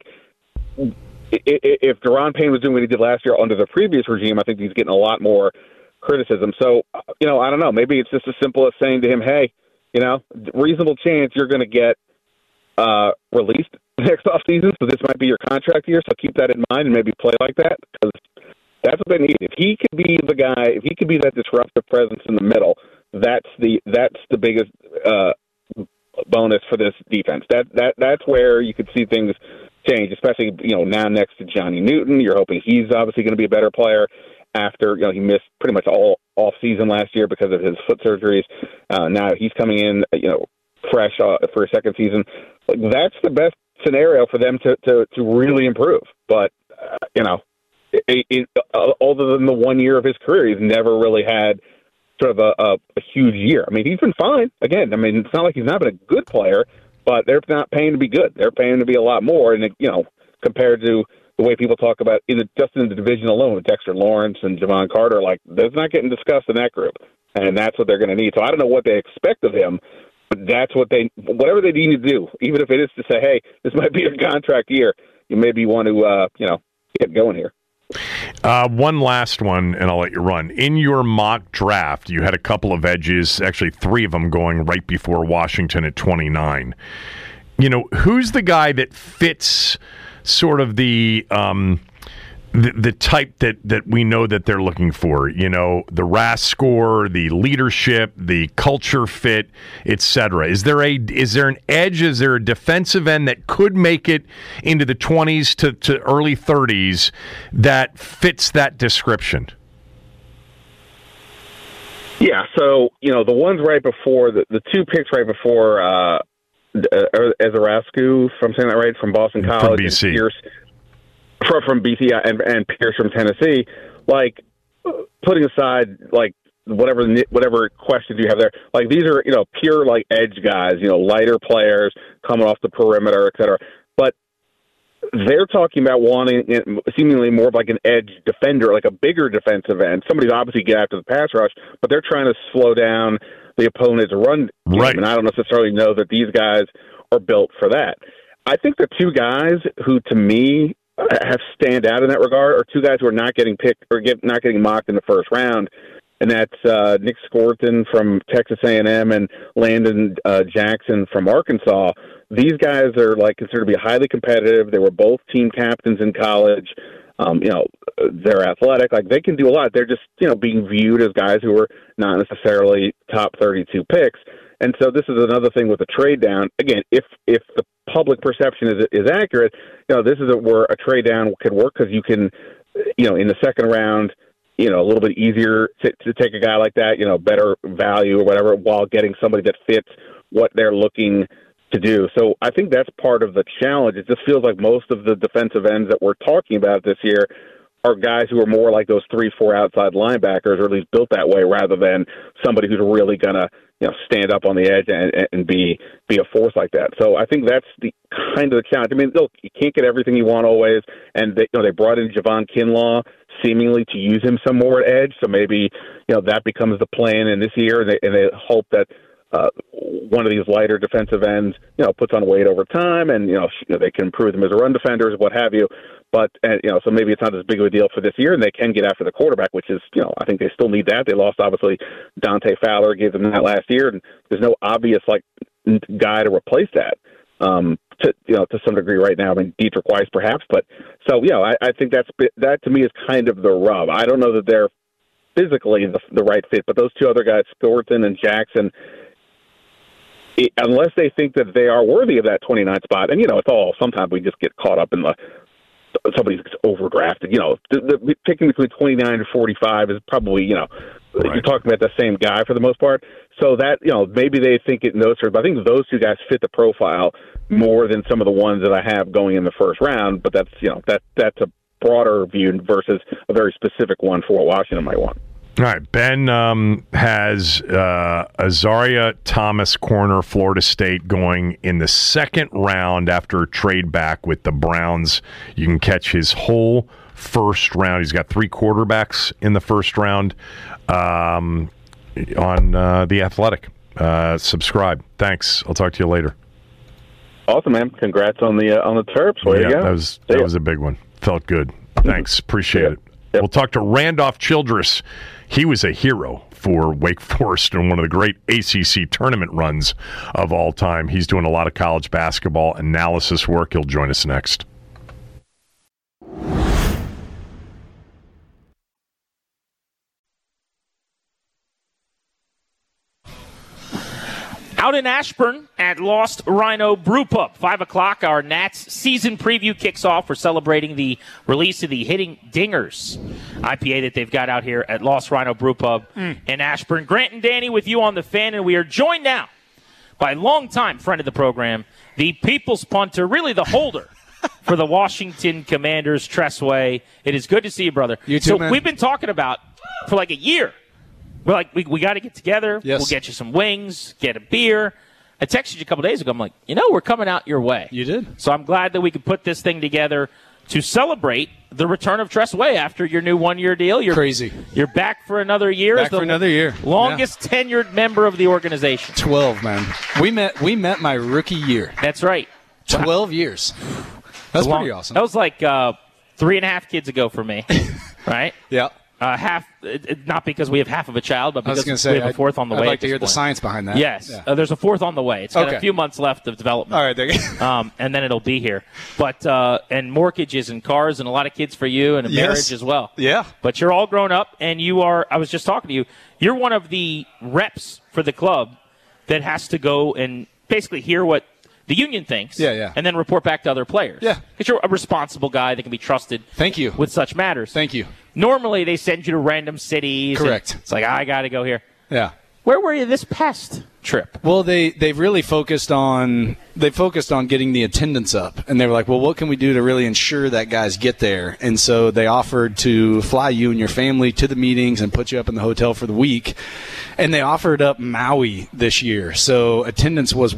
if Deron Payne was doing what he did last year under the previous regime, I think he's getting a lot more criticism. So, I don't know, maybe it's just as simple as saying to him, hey, reasonable chance you're going to get released next offseason, so this might be your contract year, so keep that in mind and maybe play like that, because that's what they need. If he could be the guy, if he could be that disruptive presence in the middle, that's the biggest bonus for this defense. That's where you could see things change, especially now next to Johnny Newton. You're hoping he's obviously going to be a better player after he missed pretty much all off season last year because of his foot surgeries. Now he's coming in fresh for a second season. That's the best scenario for them to really improve. But other than the 1 year of his career, he's never really had sort of a huge year. I mean, he's been fine. Again, I mean, it's not like he's not been a good player, but they're not paying to be good. They're paying to be a lot more. And compared to the way people talk about just in the division alone with Dexter Lawrence and Javon Carter. Like, that's not getting discussed in that group, and that's what they're going to need. So I don't know what they expect of him, but that's whatever they need to do, even if it is to say, hey, this might be a contract year. You maybe want to, get going here. One last one, and I'll let you run. In your mock draft, you had a couple of edges, actually 3 of them going right before Washington at 29. Who's the guy that fits sort of the type that we know that they're looking for? The RAS score, the leadership, the culture fit, etc. Is there an edge? Is there a defensive end that could make it into the 20s to early 30s that fits that description? Yeah, so the ones right before the 2 picks right before Ezerasku, if I'm saying that right, from Boston College, from BC. And Pierce from BC and Pierce from Tennessee, like, putting aside like whatever questions you have there, like, these are pure like edge guys, lighter players coming off the perimeter, et cetera. But they're talking about wanting seemingly more of like an edge defender, like a bigger defensive end. Somebody's obviously get after the pass rush, but they're trying to slow down the opponent's run game. Right. And I don't necessarily know that these guys are built for that. I think the 2 guys who, to me, have stand out in that regard are 2 guys who are not getting picked or not getting mocked in the first round, and that's Nick Scorton from Texas A&M and Landon Jackson from Arkansas. These guys are considered to be highly competitive. They were both team captains in college. They're athletic. Like, they can do a lot. They're just being viewed as guys who are not necessarily top 32 picks. And so this is another thing with the trade down. Again, if the public perception is accurate, this is where a trade down could work, because you can, in the second round, a little bit easier to take a guy like that, better value or whatever, while getting somebody that fits what they're looking to do. So I think that's part of the challenge. It just feels like most of the defensive ends that we're talking about this year are guys who are more like those 3-4 outside linebackers, or at least built that way, rather than somebody who's really going to stand up on the edge and be a force like that. So I think that's the kind of the challenge. I mean, look, you can't get everything you want always, and they brought in Javon Kinlaw seemingly to use him some more at edge. So maybe that becomes the plan in this year, and they hope that one of these lighter defensive ends puts on weight over time, and they can improve them as a run defenders, what have you. But so maybe it's not as big of a deal for this year, and they can get after the quarterback, which is I think they still need that. They lost obviously Dante Fowler, gave them that last year, and there's no obvious guy to replace that. To some degree right now. I mean, Dietrich Weiss perhaps, but so I think that to me is kind of the rub. I don't know that they're physically the right fit, but those 2 other guys, Thornton and Jackson, unless they think that they are worthy of that 29 spot, and it's all, sometimes we just get caught up in somebody's overdrafted. The picking between 29 and 45 is probably you're talking about the same guy for the most part. So that maybe they think it in those terms. But I think those 2 guys fit the profile more than some of the ones that I have going in the first round. But that's that's a broader view versus a very specific one for what Washington might want. All right, Ben has Azaria Thomas, corner, Florida State, going in the second round after a trade back with the Browns. You can catch his whole first round. He's got 3 quarterbacks in the first round on The Athletic. Subscribe. Thanks. I'll talk to you later. Awesome, man. Congrats on the Terps. Way to go. That was a big one. Felt good. Thanks. Appreciate it. Yep. We'll talk to Randolph Childress. He was a hero for Wake Forest and one of the great ACC tournament runs of all time. He's doing a lot of college basketball analysis work. He'll join us next. Out in Ashburn at Lost Rhino Brew Pub, 5 o'clock, our Nats season preview kicks off. We're celebrating the release of the Hitting Dingers IPA that they've got out here at Lost Rhino Brew Pub in Ashburn. Grant and Danny with you on the Fan, and we are joined now by longtime friend of the program, the people's punter, really the holder for the Washington Commanders, Tress Way. It is good to see you, brother. You too, man. We've been talking about for like a year. We're like, we got to get together. Yes. We'll get you some wings, get a beer. I texted you a couple days ago. I'm like, we're coming out your way. You did. So I'm glad that we could put this thing together to celebrate the return of Tress Way after your new 1-year deal. You're crazy. You're back for another year. Back for another year. Longest tenured member of the organization. 12, man. We met my rookie year. That's right. 12 years. That's pretty awesome. That was like 3.5 kids ago for me, right? Yeah. Half, not because we have half of a child, but because we have a fourth on the way. I'd like to hear the science behind that. Yes, yeah. There's a fourth on the way. It's got a few months left of development. All right, there you go. And then it'll be here. But and mortgages and cars and a lot of kids for you and a marriage as well. Yeah. But you're all grown up, and you are. I was just talking to you. You're one of the reps for the club that has to go and basically hear what the union thinks. Yeah. And then report back to other players. Yeah. Because you're a responsible guy that can be trusted. Thank you. With such matters. Thank you. Normally, they send you to random cities. Correct. It's like, I got to go here. Yeah. Where were you this past trip? Well, they've really focused on getting the attendance up, and they were like, well, what can we do to really ensure that guys get there? And so they offered to fly you and your family to the meetings and put you up in the hotel for the week, and they offered up Maui this year. So attendance was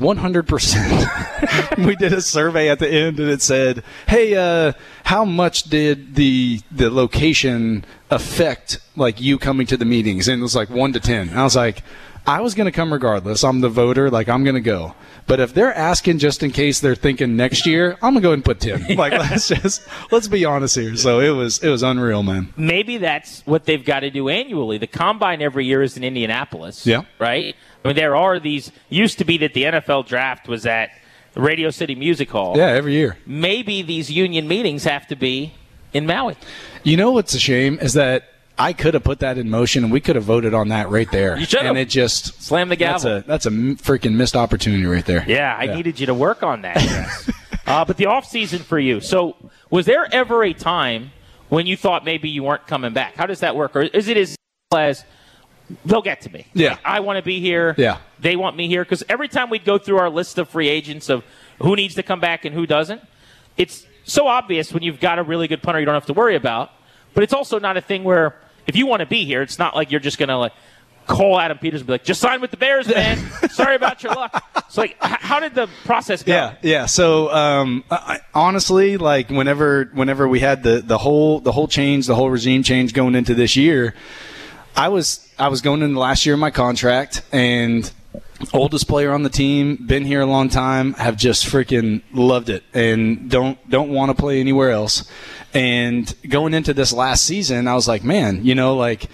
100%. We did a survey at the end, and it said, hey, how much did the location affect like you coming to the meetings? And it was like 1 to 10. And I was like, I was going to come regardless. I'm the voter. Like, I'm going to go. But if they're asking just in case they're thinking next year, I'm going to go ahead and put 10. Like, let's be honest here. So it was unreal, man. Maybe that's what they've got to do annually. The Combine every year is in Indianapolis. Yeah. Right? I mean, there are these – used to be that the NFL draft was at the Radio City Music Hall. Yeah, every year. Maybe these union meetings have to be in Maui. You know what's a shame is that I could have put that in motion, and we could have voted on that right there. You should have. And it just slam the gavel. That's a freaking missed opportunity right there. Yeah, I needed you to work on that. Yes. But the off season for you. So, was there ever a time when you thought maybe you weren't coming back? How does that work, or is it as simple as they'll get to me? Yeah, like, I want to be here. Yeah, they want me here. Because every time we'd go through our list of free agents of who needs to come back and who doesn't, it's so obvious when you've got a really good punter you don't have to worry about. But it's also not a thing where if you want to be here, it's not like you're just going to like call Adam Peters and be like, just sign with the Bears, man. Sorry about your luck. So, like, how did the process go? Yeah. So, honestly, like whenever we had the whole change, the whole regime change going into this year, I was going into the last year of my contract, and oldest player on the team, been here a long time, have just freaking loved it, and don't want to play anywhere else. And going into this last season, I was like, man, like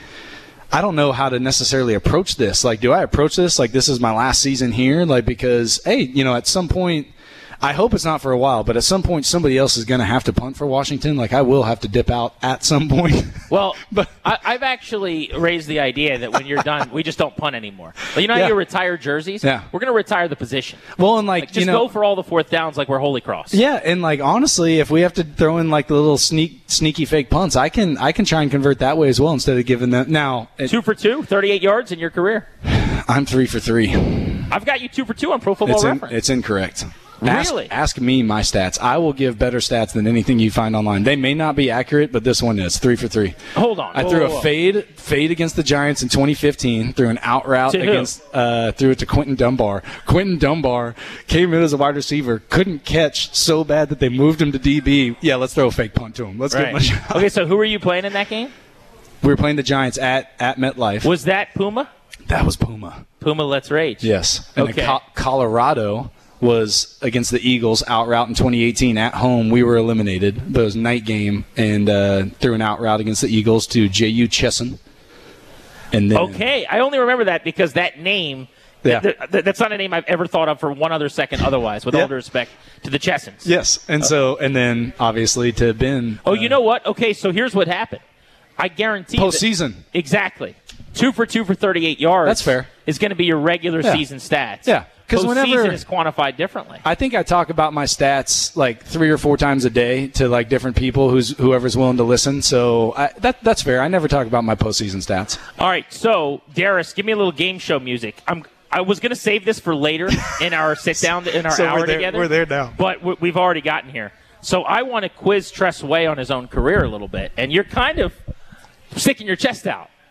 I don't know how to necessarily approach this. Like, do I approach this like this is my last season here? Like, because, hey, at some point, I hope it's not for a while, but at some point somebody else is going to have to punt for Washington. Like, I will have to dip out at some point. Well, but I've actually raised the idea that when you're done, we just don't punt anymore. Well, how you retire jerseys? Yeah. We're going to retire the position. Well, and like just go for all the fourth downs like we're Holy Cross. Yeah, and like honestly, if we have to throw in like the little sneaky fake punts, I can try and convert that way as well instead of giving them now. 2 for 2, 38 yards in your career. I'm 3 for 3. I've got you 2 for 2 on Pro Football Reference. It's incorrect. Really? Ask me my stats. I will give better stats than anything you find online. They may not be accurate, but this one is 3 for 3. Hold on. I threw a fade against the Giants in 2015. Threw an out route threw it to Quentin Dunbar. Quentin Dunbar came in as a wide receiver, couldn't catch so bad that they moved him to DB. Yeah, let's throw a fake punt to him. Let's give him a shot. Okay, so who were you playing in that game? We were playing the Giants at MetLife. Was that Puma? That was Puma. Puma, let's rage. Yes. And okay. Colorado was against the Eagles, out route in 2018 at home. We were eliminated, but it was a night game, and threw an out route against the Eagles to J.U. Chesson. And then, okay, I only remember that because that name, that's not a name I've ever thought of for one other second otherwise, with all due respect to the Chessons. Yes, and then obviously to Ben. Oh, you know what? Okay, so here's what happened. I guarantee postseason. Exactly. 2 for 2 for 38 yards. That's fair. Is going to be your regular season stats. Yeah. Because whenever is quantified differently. I think I talk about my stats like 3 or 4 times a day to like different people whoever's willing to listen. So that's fair. I never talk about my postseason stats. All right. So Darius, give me a little game show music. I was going to save this for later in our sit down in our hour together. We're there now. But we've already gotten here. So I want to quiz Tress Way on his own career a little bit, and you're kind of sticking your chest out.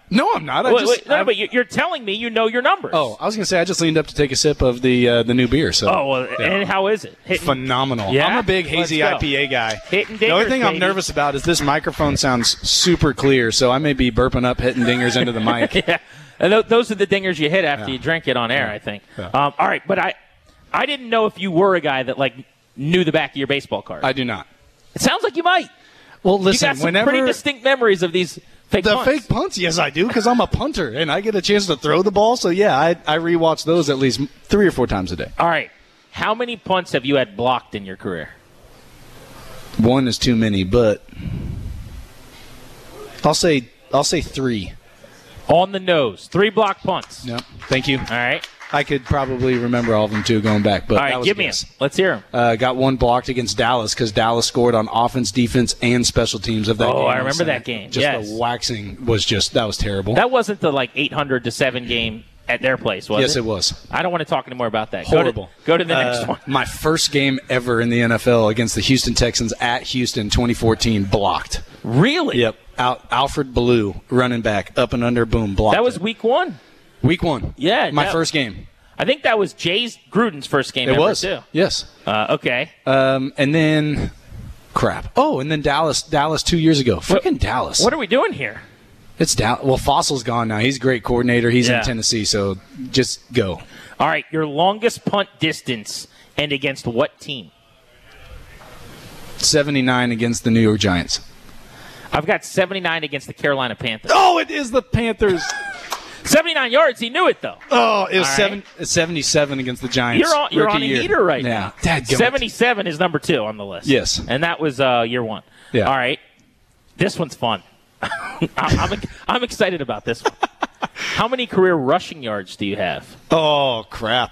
No, I'm not. But you're telling me you know your numbers. Oh, I was going to say I just leaned up to take a sip of the new beer. So. Oh, well, yeah. And how is it? Phenomenal. Yeah? I'm a big hazy IPA guy. Hitting dingers, the only thing I'm baby. nervous about is this microphone sounds super clear, so I may be burping up, hitting dingers into the mic. Yeah. And those are the dingers you hit after you drink it on air, I think. Yeah. All right, but I didn't know if you were a guy that knew the back of your baseball card. I do not. It sounds like you might. Well, listen, you got some pretty distinct memories of these fake punts. Fake punts, yes, I do, because I'm a punter, and I get a chance to throw the ball. So, yeah, I rewatch those at least 3 or 4 times a day. All right. How many punts have you had blocked in your career? One is too many, but I'll say 3. On the nose. 3 block punts. Yep. Thank you. All right. I could probably remember all of them, too, going back. But all right, give me them. Let's hear them. Got one blocked against Dallas because Dallas scored on offense, defense, and special teams of that game. Oh, I remember that game. Just the waxing was that was terrible. That wasn't the 800-7 game at their place, was it? Yes, it was. I don't want to talk anymore about that. Horrible. Go to the next one. My first game ever in the NFL against the Houston Texans at Houston 2014, blocked. Really? Yep. Alfred Ballou, running back, up and under, boom, blocked. That was week 1? Week 1. Yeah. My first game. I think that was Gruden's first game ever, was. too. Yes. Okay. And then, crap. Oh, and then Dallas 2 years ago. Freaking Dallas. What are we doing here? It's Dallas. Well, Fossil's gone now. He's a great coordinator. He's Yeah. in Tennessee, so just go. All right, your longest punt distance and against what team? 79 against the New York Giants. I've got 79 against the Carolina Panthers. Oh, it is the Panthers. 79 yards. He knew it, though. Oh, it was All right. 77 against the Giants. You're on a Rookie year. heater right Yeah. now. Dadgummit. 77 is number 2 on the list. Yes. And that was year 1. Yeah. All right. This one's fun. I'm excited about this one. How many career rushing yards do you have? Oh, crap.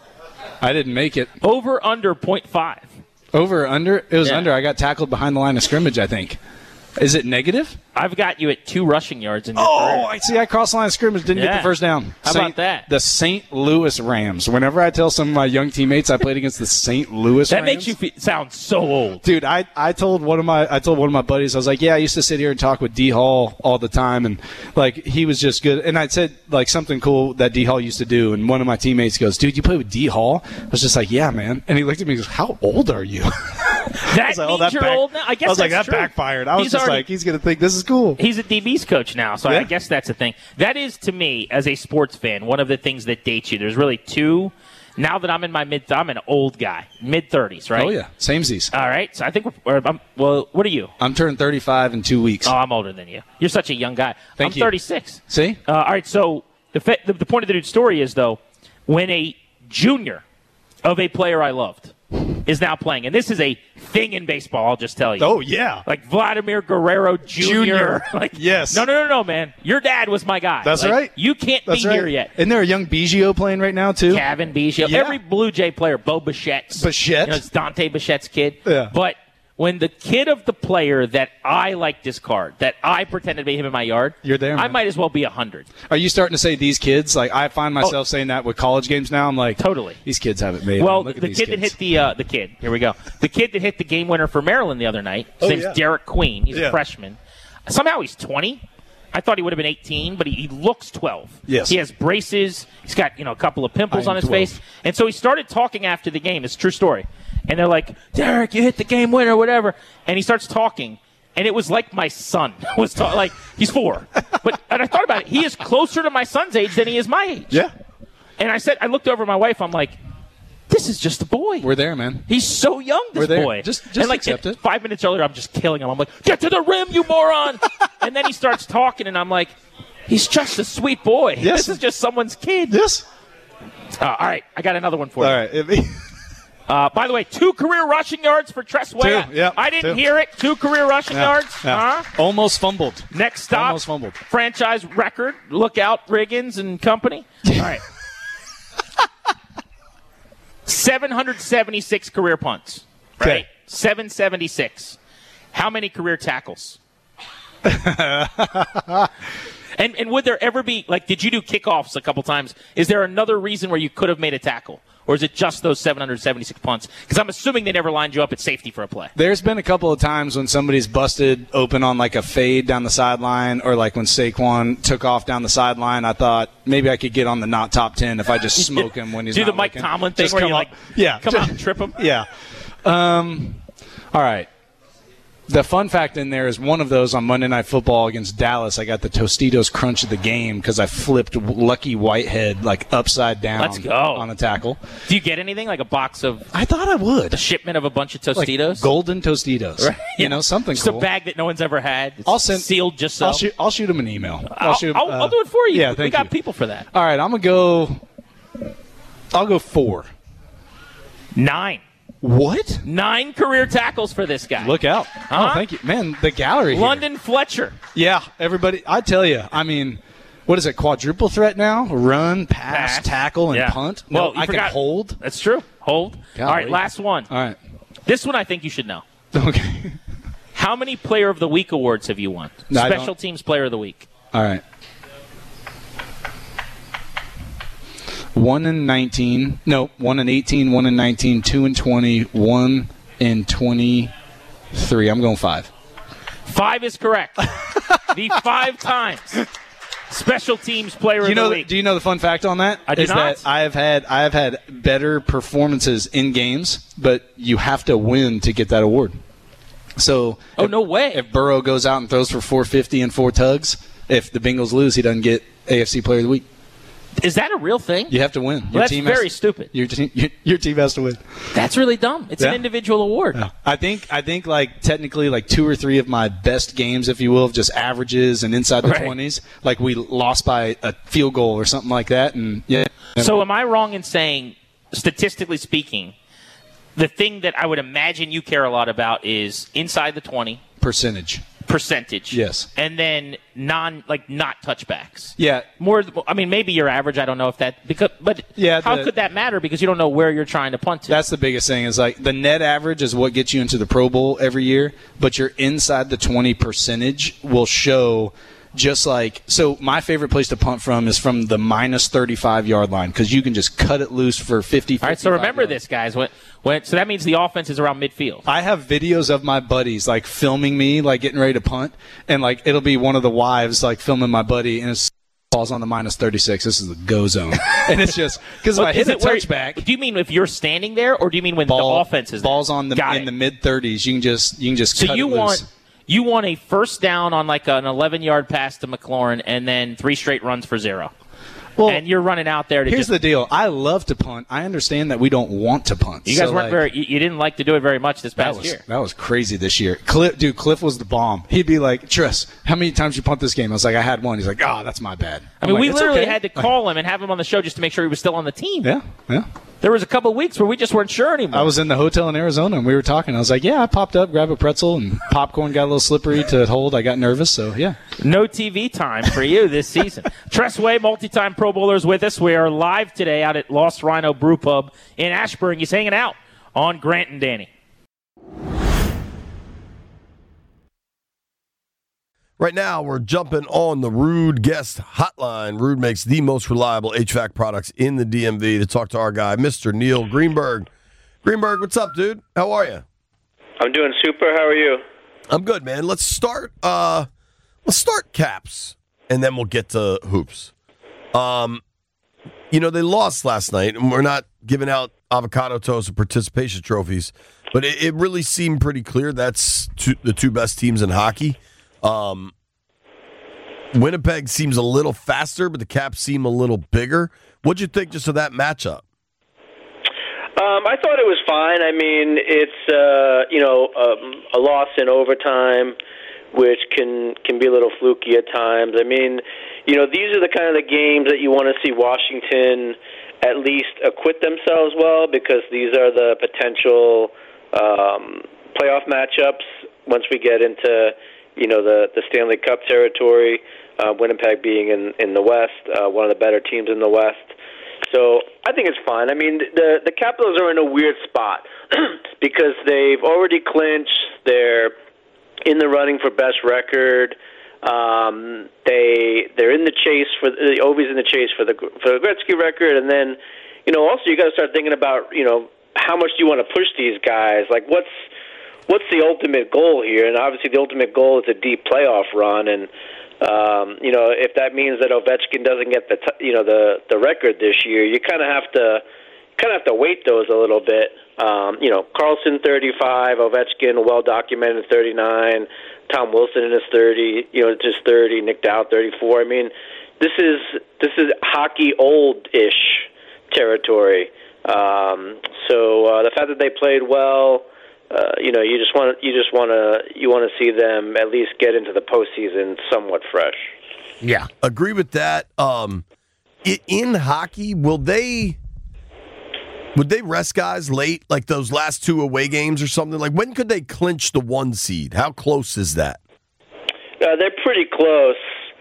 I didn't make it. Over, under, 0.5. Over or under? It was Yeah. under. I got tackled behind the line of scrimmage, I think. Is it negative? I've got you at 2 rushing yards in your career. I see. I crossed the line of scrimmage, didn't get Yeah. the first down. How about that? The St. Louis Rams. Whenever I tell some of my young teammates I played against the St. Louis That Rams. makes you sound so old. Dude, I told one of my buddies, I was like, yeah, I used to sit here and talk with D Hall all the time, and he was just good. And I said something cool that D Hall used to do, and one of my teammates goes, dude, you play with D Hall? I was just like, yeah, man. And he looked at me and goes, how old are you? That means you're old now. I guess I was like, that's that true. backfired. I was just like, he's gonna think this is cool. He's a DB's coach now, so Yeah. I guess that's the thing. That is, to me, as a sports fan, one of the things that dates you. There's really 2. Now that I'm in I'm an old guy, mid-30s, right? Oh, yeah. Samesies. All right. So I think what are you? I'm turning 35 in 2 weeks. Oh, I'm older than you. You're such a young guy. Thank I'm you. 36. See? All right. So the point of the dude's story is, though, when a junior of a player I loved is now playing, and this is a thing in baseball, I'll just tell you. Oh, yeah. Like Vladimir Guerrero Jr. Yes. No, man. Your dad was my guy. That's right. You can't be here yet. Isn't there a young Biggio playing right now, too? Gavin Biggio. Yeah. Every Blue Jay player, Bo Bichette. It's Dante Bichette's kid. Yeah. But when the kid of the player that I liked his card, that I pretended to be him in my yard, You're there, I man. might as well be 100. Are you starting to say these kids? I find myself saying that with college games now. I'm like, totally. These kids have it made. Well, Look at the these kid that kids. hit the kid. Here we go. The kid that hit the game winner for Maryland the other night. His name's Derek Queen. He's a freshman. Somehow he's 20. I thought he would have been 18, but he looks 12. Yes. He has braces. He's got a couple of pimples I on am his 12. face. And so he started talking after the game. It's a true story. And they're like, Derek, you hit the game winner, whatever. And he starts talking. And it was like my son was talking. He's 4. And I thought about it. He is closer to my son's age than he is my age. Yeah. And I looked over at my wife. I'm like, this is just a boy. We're there, man. He's so young, this We're there. boy. Just and accept it. 5 minutes earlier, I'm just killing him. I'm like, get to the rim, you moron. And then he starts talking, and I'm like, he's just a sweet boy. Yes. This is just someone's kid. Yes. All right, I got another one for you. All right. By the way, 2 career rushing yards for Tress Way. 2, yeah, I didn't 2. hear it. 2 career rushing yards. Yeah. Almost fumbled. Next stop, Almost fumbled. franchise record. Look out, Riggins and company. All right. 776 career punts. Right? Okay. 776. How many career tackles? And would there ever be, did you do kickoffs a couple times? Is there another reason where you could have made a tackle? or is it just those 776 punts? Because I'm assuming they never lined you up at safety for a play. There's been a couple of times when somebody's busted open on like a fade down the sideline, or like when Saquon took off down the sideline. I thought maybe I could get on the not top 10 if I just smoke him when he's do not the Mike looking. Tomlin thing Just where come you up- yeah, come out and trip him. Yeah. All right. The fun fact in there is one of those on Monday Night Football against Dallas. I got the Tostitos crunch of the game because I flipped Lucky Whitehead like upside down. Let's go. On a tackle. Do you get anything like a box of? I thought I would. A shipment of a bunch of Tostitos, Like golden Tostitos. Right. You know, something just cool. a bag that no one's ever had. It's I'll send sealed just so. I'll shoot him an email. I'll shoot him, I'll do it for you. Yeah, we thank got you. people for that. All right, I'll go 4. 9. What? 9 career tackles for this guy. Look out. Uh-huh. Oh, thank you. Man, the gallery here. London Fletcher. Yeah, everybody. I tell you, I mean, what is it, quadruple threat now? Run, pass, tackle, and Yeah. punt? Well, No, you I forgot- can hold. That's true. Hold. Golly. All right, last one. All right. This one I think you should know. Okay. How many Player of the Week awards have you won? No, I Special don't. Teams Player of the Week. All right. 1 in 19. No, 1 in 18, 1 in 19, 2 in 20, 1 in 23. I'm going 5. 5 is correct. The 5 times Special Teams Player of the Week. Do you know the fun fact on that? I do Is not. that I have had better performances in games, but you have to win to get that award. So, no way. If Burrow goes out and throws for 450 and 4 tugs, if the Bengals lose, he doesn't get AFC Player of the Week. Is that a real thing? You have to win. Well, that's very stupid. Your team has to win. That's really dumb. It's an individual award. Yeah. I think like technically like 2 or 3 of my best games, if you will, of just averages and inside the Right. 20s, like we lost by a field goal or something like that, and yeah. So am I wrong in saying, statistically speaking, the thing that I would imagine you care a lot about is inside the 20 percentage. Yes. And then not touchbacks. Yeah. Maybe your average, I don't know if that how could that matter because you don't know where you're trying to punt to. That's the biggest thing is like the net average is what gets you into the Pro Bowl every year, but your inside the 20 percentage will show just like so my favorite place to punt from is from the minus 35-yard line because you can just cut it loose for 50. All right, so remember this, guys. So that means the offense is around midfield. I have videos of my buddies like filming me like getting ready to punt, and like it'll be one of the wives like filming my buddy, and it's balls on the minus 36. This is the go zone, and it's just because if I hit a touchback. Do you mean if you're standing there, or do you mean when the offense is there? Balls on in the mid 30s? You can just so cut you it want. loose. You want a first down on like an 11-yard pass to McLaurin and then 3 straight runs for 0. Well, and you're running out there to here's the deal. I love to punt. I understand that we don't want to punt. You guys weren't you didn't like to do it very much this past year. That was crazy this year. Cliff was the bomb. He'd be like, Tris, how many times you punt this game? I was like, I had 1. He's like, that's my bad. I mean, I'm we like, "It's literally okay." had to call him and have him on the show just to make sure he was still on the team. Yeah. There was a couple of weeks where we just weren't sure anymore. I was in the hotel in Arizona, and we were talking. I was like, I popped up, grabbed a pretzel, and popcorn got a little slippery to hold. I got nervous, so yeah. No TV time for you this season. Tress Way, multi-time Pro Bowlers with us. We are live today out at Lost Rhino Brew Pub in Ashburn. He's hanging out on Grant and Danny. Right now, we're jumping on the Rude Guest Hotline. Rude makes the most reliable HVAC products in the DMV to talk to our guy, Mr. Neil Greenberg. Greenberg, what's up, dude? How are you? I'm doing super. How are you? I'm good, man. Let's start Caps, and then we'll get to hoops. They lost last night, and we're not giving out avocado toast or participation trophies, but it really seemed pretty clear that's the 2 best teams in hockey. Winnipeg seems a little faster, but the Caps seem a little bigger. What'd you think just of that matchup? I thought it was fine. I mean, it's a loss in overtime, which can be a little fluky at times. I mean, these are the kind of the games that you want to see Washington at least acquit themselves well, because these are the potential playoff matchups once we get into the Stanley Cup territory. Winnipeg being in the West, one of the better teams in the West. So I think it's fine. I mean, the Capitals are in a weird spot because they've already clinched. They're in the running for best record. They're in the chase for the Ovi's in the chase for the Gretzky record, and then also you got to start thinking about, how much do you want to push these guys? Like, what's the ultimate goal here? And obviously, the ultimate goal is a deep playoff run. And if that means that Ovechkin doesn't get the record this year, you kind of have to weight those a little bit. Carlson 35, Ovechkin well documented 39, Tom Wilson in his 30, just 30, Nick Dowd 34. I mean, this is hockey old-ish territory. So the fact that they played well, you want to see them at least get into the postseason somewhat fresh. Yeah, agree with that. In hockey, would they rest guys late, like those last 2 away games or something? Like, when could they clinch the 1 seed? How close is that? They're pretty close.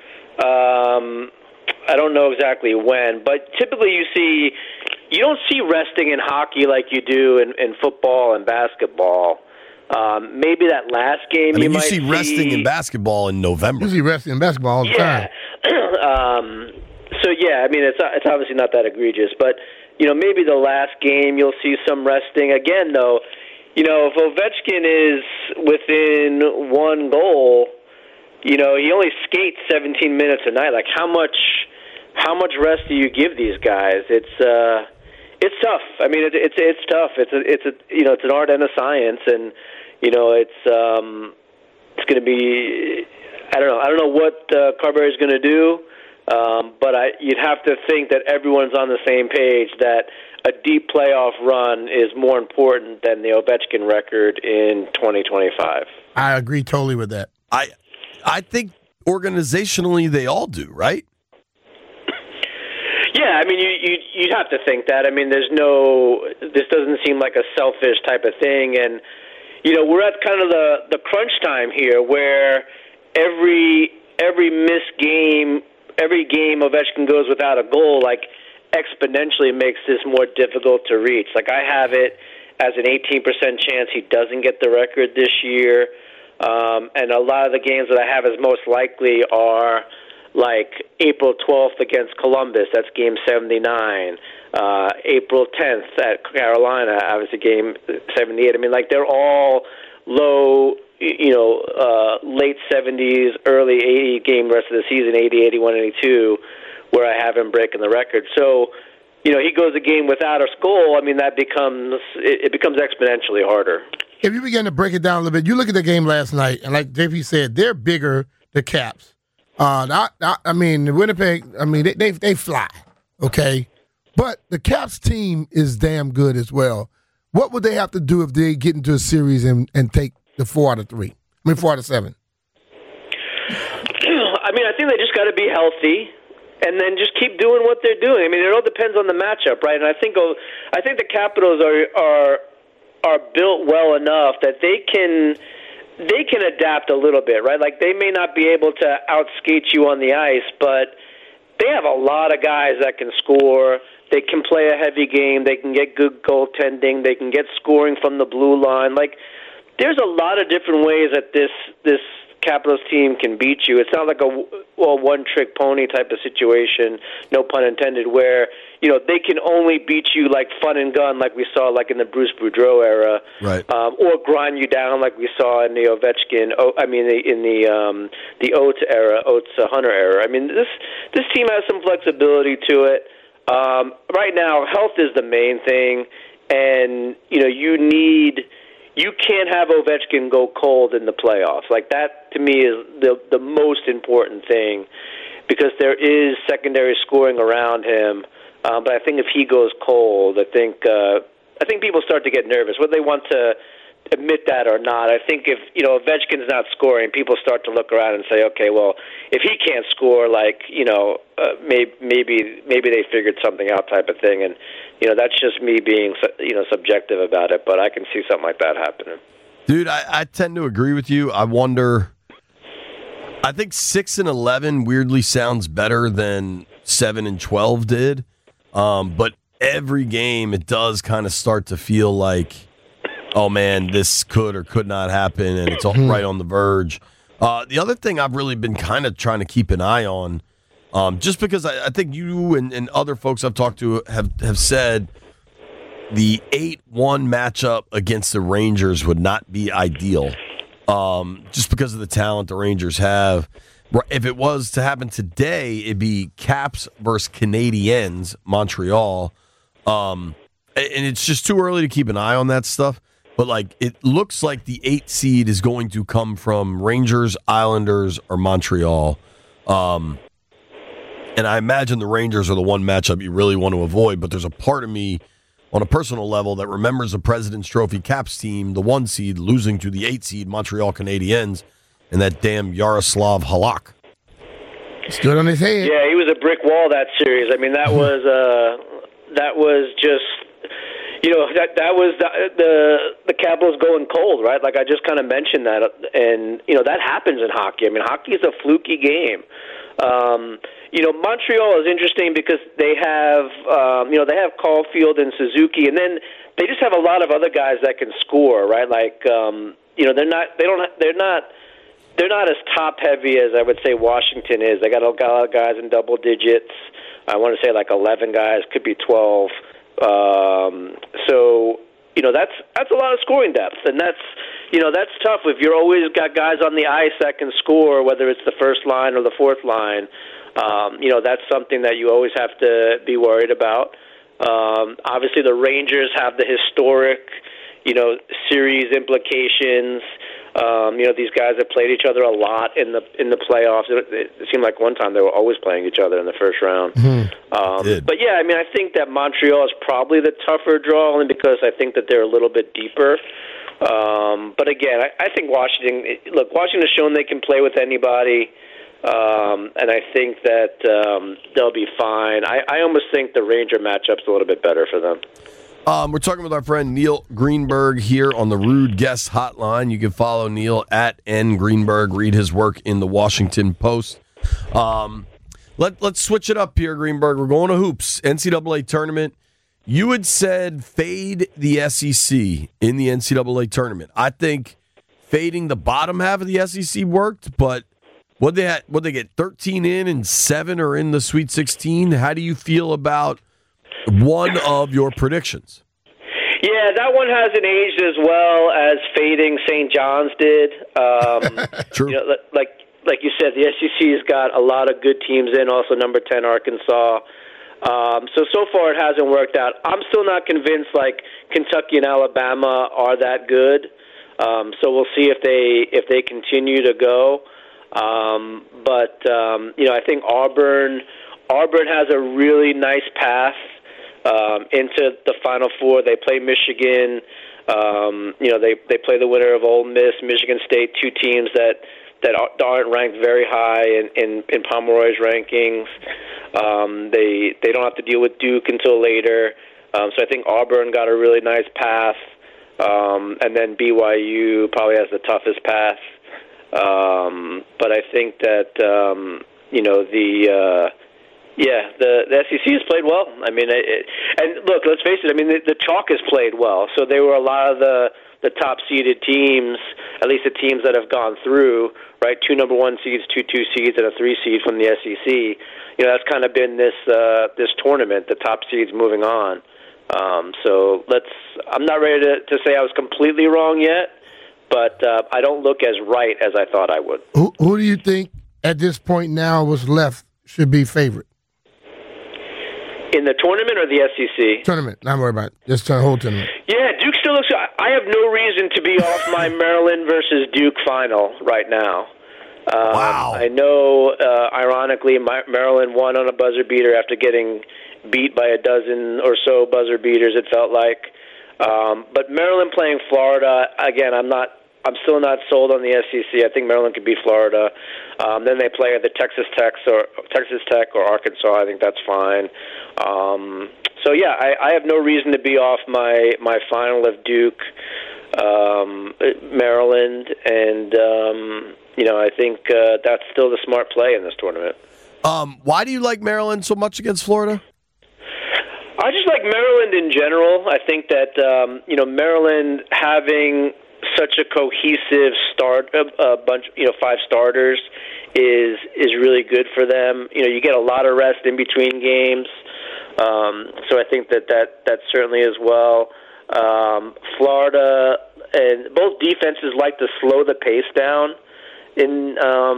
I don't know exactly when, but typically you don't see resting in hockey like you do in football and basketball. Maybe that last game you see resting in basketball in November. You see resting in basketball all the time. It's obviously not that egregious, but maybe the last game you'll see some resting. Again, though, if Ovechkin is within 1 goal, he only skates 17 minutes a night. Like, how much rest do you give these guys? It's tough. I mean, it's tough. It's an art and a science, and it's going to be. I don't know what Carberry's going to do, but you'd have to think that everyone's on the same page that a deep playoff run is more important than the Ovechkin record in 2025. I agree totally with that. I think organizationally they all do, right? Yeah, I mean, you'd have to think that. I mean, this doesn't seem like a selfish type of thing, and we're at kind of the crunch time here, where every missed game, every game Ovechkin goes without a goal, like, exponentially makes this more difficult to reach. Like, I have it as an 18% chance he doesn't get the record this year. And a lot of the games that I have as most likely are like April 12th against Columbus. That's game 79. April 10th at Carolina. Obviously game 78. I mean, like, they're all low, late 70s, early 80 game rest of the season, 80, 81, 82, where I have him breaking the record. So, he goes a game without a goal. I mean, that becomes exponentially harder. If you begin to break it down a little bit, you look at the game last night, and like JP said, they're bigger, the Caps. The Winnipeg, they fly, okay? But the Caps team is damn good as well. What would they have to do if they get into a series and take the 4 out of 7? I think they just got to be healthy and then just keep doing what they're doing. I mean, it all depends on the matchup, right? And I think the Capitals are built well enough that they can adapt a little bit, right? Like, they may not be able to outskate you on the ice, but they have a lot of guys that can score. They can play a heavy game. They can get good goaltending. They can get scoring from the blue line. Like, there's a lot of different ways that this Capitals team can beat you. It's not like a one-trick pony type of situation, no pun intended, where they can only beat you like fun and gun, like we saw like in the Bruce Boudreau era, right? Or grind you down like we saw in the Ovechkin. In the Oates era, Hunter era. I mean, this team has some flexibility to it. Right now, health is the main thing, and you can't have Ovechkin go cold in the playoffs. Like, that, to me, is the most important thing, because there is secondary scoring around him. But I think if he goes cold, I think people start to get nervous, whether they want to admit that or not. I think if Ovechkin's not scoring, people start to look around and say, okay, well, if he can't score, maybe they figured something out, type of thing. And that's just me being subjective about it, but I can see something like that happening. Dude, I tend to agree with you. I wonder. I think 6-11 weirdly sounds better than 7-12 did, but every game it does kind of start to feel like, oh man, this could or could not happen, and it's all right on the verge. The other thing I've really been kind of trying to keep an eye on Just because I think you and other folks I've talked to have said the 8-1 matchup against the Rangers would not be ideal, just because of the talent the Rangers have. If it was to happen today, it'd be Caps versus Canadiens, Montreal. And it's just too early to keep an eye on that stuff. But, like, it looks like the 8 seed is going to come from Rangers, Islanders, or Montreal. And I imagine the Rangers are the one matchup you really want to avoid. But there's a part of me on a personal level that remembers the President's Trophy Caps team, the 1 seed, losing to the 8 seed Montreal Canadiens, and that damn Yaroslav Halak. Stood on his head. Yeah, he was a brick wall that series. I mean, that was just, that was the Capitals going cold, right? Like I just kind of mentioned that, and that happens in hockey. I mean, hockey is a fluky game. Montreal is interesting because they have they have Caulfield and Suzuki, and then they just have a lot of other guys that can score, right? Like they're not as top heavy as I would say Washington is. They got a lot of guys in double digits. I want to say like 11 guys, could be 12. So that's a lot of scoring depth, and that's tough if you're always got guys on the ice that can score, whether it's the first line or the fourth line. That's something that you always have to be worried about. Obviously, the Rangers have the historic, series implications. These guys have played each other a lot in the playoffs. It seemed like one time they were always playing each other in the first round. But yeah, I mean, I think that Montreal is probably the tougher draw, only because I think that they're a little bit deeper. But again, I think Washington has shown they can play with anybody. And I think that they'll be fine. I almost think the Ranger matchup's a little bit better for them. We're talking with our friend Neil Greenberg here on the Rude Guest Hotline. You can follow Neil at @ngreenberg. Read his work in the Washington Post. Let's switch it up here, Greenberg. We're going to hoops. NCAA tournament. You had said fade the SEC in the NCAA tournament. I think fading the bottom half of the SEC worked, but would they get 13 in and 7 are in the Sweet 16? How do you feel about one of your predictions? Yeah, that one hasn't aged as well as fading St. John's did. True. Like you said, the SEC has got a lot of good teams in, also number 10 Arkansas. So far it hasn't worked out. I'm still not convinced like Kentucky and Alabama are that good. So we'll see if they continue to go. I think Auburn has a really nice path into the Final Four. They play Michigan. They play the winner of Ole Miss, Michigan State, 2 teams that aren't ranked very high in Pomeroy's rankings. They don't have to deal with Duke until later. So I think Auburn got a really nice path, and then BYU probably has the toughest path. But I think that the SEC has played well. I mean, and look, let's face it. I mean, the chalk has played well. So they were a lot of the top seeded teams, at least the teams that have gone through, right? 2 number 1 seeds, 2 2 seeds, and a 3 seed from the SEC. That's kind of been this tournament. The top seeds moving on. So I'm not ready to say I was completely wrong yet, but I don't look as right as I thought I would. Who do you think at this point now what's left should be favorite? In the tournament or the SEC? Tournament. Not worry about it. Just the whole tournament. Yeah, Duke still looks. I have no reason to be off my Maryland versus Duke final right now. Wow. I know, ironically, Maryland won on a buzzer beater after getting beat by a dozen or so buzzer beaters, it felt like. But Maryland playing Florida, again, I'm still not sold on the SEC. I think Maryland could beat Florida. Then they play at the Texas Tech or Arkansas. I think that's fine. So yeah, I have no reason to be off my final of Duke, Maryland, and I think that's still the smart play in this tournament. Why do you like Maryland so much against Florida? I just like Maryland in general. I think that Maryland having such a cohesive bunch, 5 starters is really good for them. You get a lot of rest in between games, so I think that certainly as well. Florida and both defenses like to slow the pace down in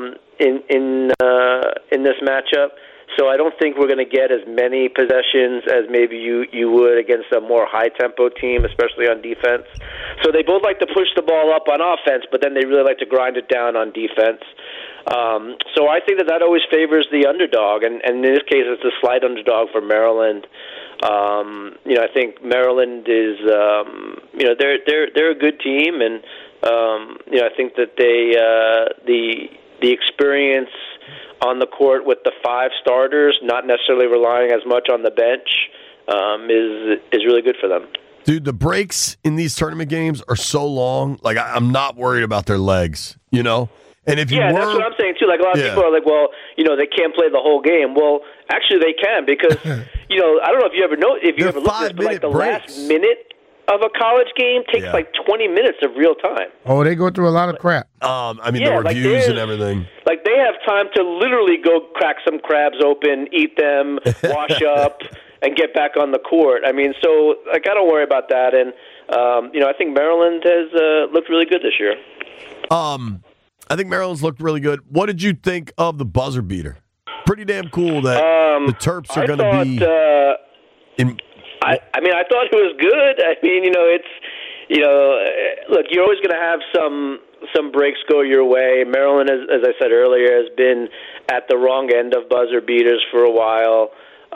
this matchup. So I don't think we're going to get as many possessions as maybe you would against a more high-tempo team, especially on defense. So they both like to push the ball up on offense, but then they really like to grind it down on defense. So I think that always favors the underdog, and in this case it's a slight underdog for Maryland. I think Maryland is, they're a good team, and I think that they the experience on the court with the 5 starters, not necessarily relying as much on the bench, is really good for them. Dude, the breaks in these tournament games are so long. Like, I'm not worried about their legs, And if that's what I'm saying too. Like, a lot of people are like, well, they can't play the whole game. Well, actually, they can because I don't know if you ever looked at this, but like the last minute of a college game takes like 20 minutes of real time. Oh, they go through a lot of crap. The reviews and everything. Like, they have time to literally go crack some crabs open, eat them, wash up, and get back on the court. I mean, so I don't worry about that. And I think Maryland has looked really good this year. I think Maryland's looked really good. What did you think of the buzzer beater? Pretty damn cool that the Terps are going to be in. I thought it was good. I mean, look, you're always going to have some breaks go your way. Maryland, as I said earlier, has been at the wrong end of buzzer beaters for a while.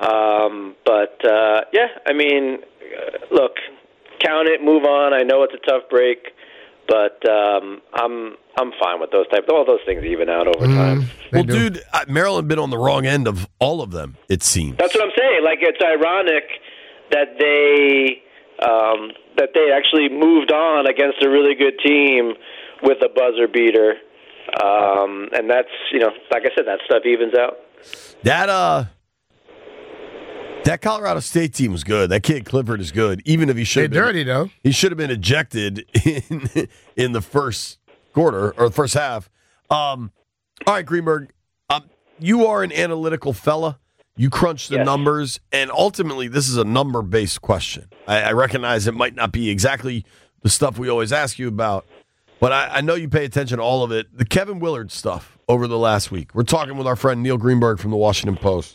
Look, count it, move on. I know it's a tough break, but I'm fine with all those things even out over time. Well, dude, Maryland been on the wrong end of all of them, it seems. That's what I'm saying. Like, it's ironic that they actually moved on against a really good team with a buzzer beater, and that's like I said, that stuff evens out. That Colorado State team was good. That kid Clifford is good, even if he should. They're dirty though. He should have been ejected in the first quarter or the first half. All right, Greenberg, you are an analytical fella. You crunch the numbers, and ultimately, this is a number-based question. I recognize it might not be exactly the stuff we always ask you about, but I know you pay attention to all of it. The Kevin Willard stuff over the last week. We're talking with our friend Neil Greenberg from the Washington Post.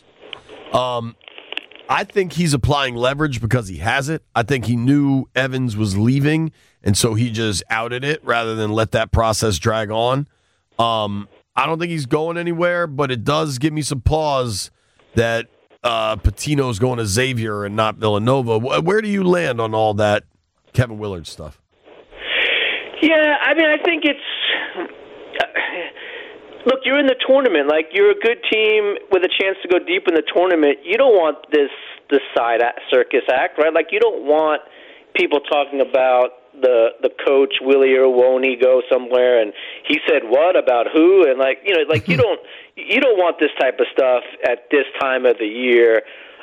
I think he's applying leverage because he has it. I think he knew Evans was leaving, and so he just outed it rather than let that process drag on. I don't think he's going anywhere, but it does give me some pause that Pitino's going to Xavier and not Villanova. Where do you land on all that Kevin Willard stuff? Yeah, I mean, I think it's look, you're in the tournament. Like, you're a good team with a chance to go deep in the tournament. You don't want this side circus act, right? Like, you don't want people talking about the coach, will he or won't he go somewhere, and he said what about who, and you don't want this type of stuff at this time of the year.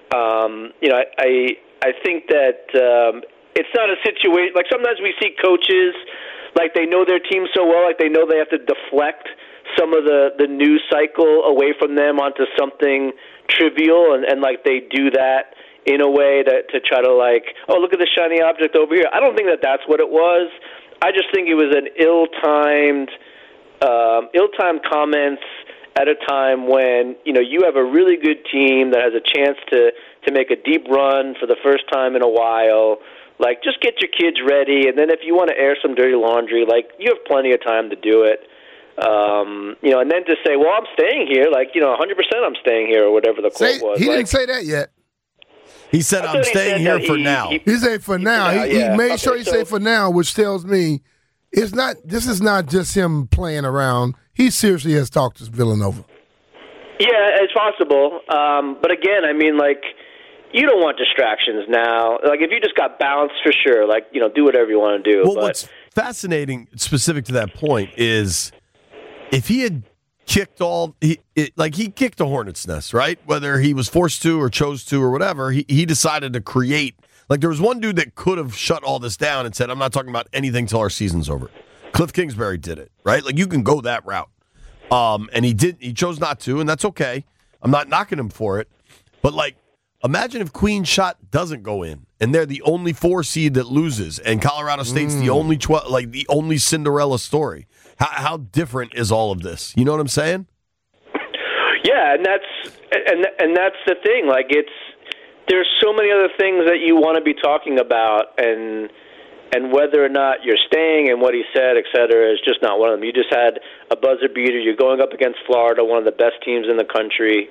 I think that it's not a situation like sometimes we see coaches like they know their team so well, like they know they have to deflect some of the news cycle away from them onto something trivial, and like they do that in a way to try to look at the shiny object over here. I don't think that that's what it was. I just think it was an ill-timed comments at a time when you have a really good team that has a chance to make a deep run for the first time in a while. Like, just get your kids ready, and then if you want to air some dirty laundry, you have plenty of time to do it. And then to say, well, I'm staying here, 100% I'm staying here, or whatever the quote was. He didn't say that yet. He said, I'm staying here for now. He said for now. He made sure he said for now, which tells me this is not just him playing around. He seriously has talked to Villanova. Yeah, it's possible. But again, I mean, you don't want distractions now. If you just got bounced, for sure, do whatever you want to do. Well, what's fascinating, specific to that point, is if he had kicked he kicked the hornet's nest, right? Whether he was forced to or chose to or whatever, he decided to create. There was one dude that could have shut all this down and said, I'm not talking about anything till our season's over. Cliff Kingsbury did it, right? Like, you can go that route. And he chose not to, and that's okay. I'm not knocking him for it. But, like, imagine if Queen Shot doesn't go in, and they're the only 4 seed that loses, and Colorado State's the only the only Cinderella story. How different is all of this? You know what I'm saying? Yeah, and that's the thing. Like, there's so many other things that you want to be talking about, and whether or not you're staying and what he said, et cetera, is just not one of them. You just had a buzzer beater. You're going up against Florida, one of the best teams in the country.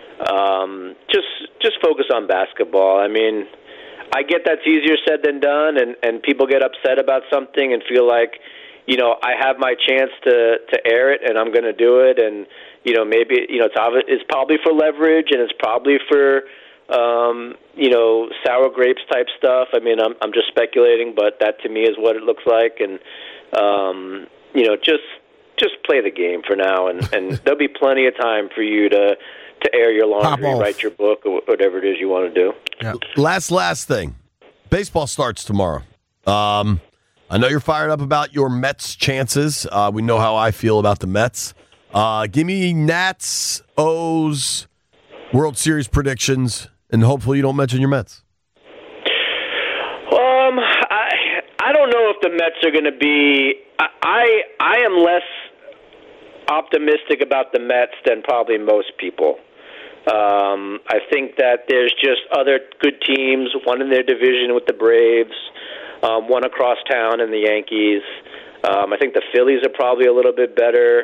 Just focus on basketball. I mean, I get that's easier said than done, and people get upset about something and feel like, you know, I have my chance to air it, and I'm going to do it, and you know, maybe, you know, it's probably for leverage, and it's probably for you know, sour grapes type stuff. I mean, I'm just speculating, but that to me is what it looks like, and you know, just play the game for now, and there'll be plenty of time for you to air your laundry, write your book, or whatever it is you want to do. Yeah. Last thing. Baseball starts tomorrow. I know you're fired up about your Mets chances. We know how I feel about the Mets. Give me Nats, O's, World Series predictions, and hopefully you don't mention your Mets. I don't know if the Mets are going to be. I am less optimistic about the Mets than probably most people. I think that there's just other good teams, one in their division with the Braves, one across town in the Yankees. I think the Phillies are probably a little bit better.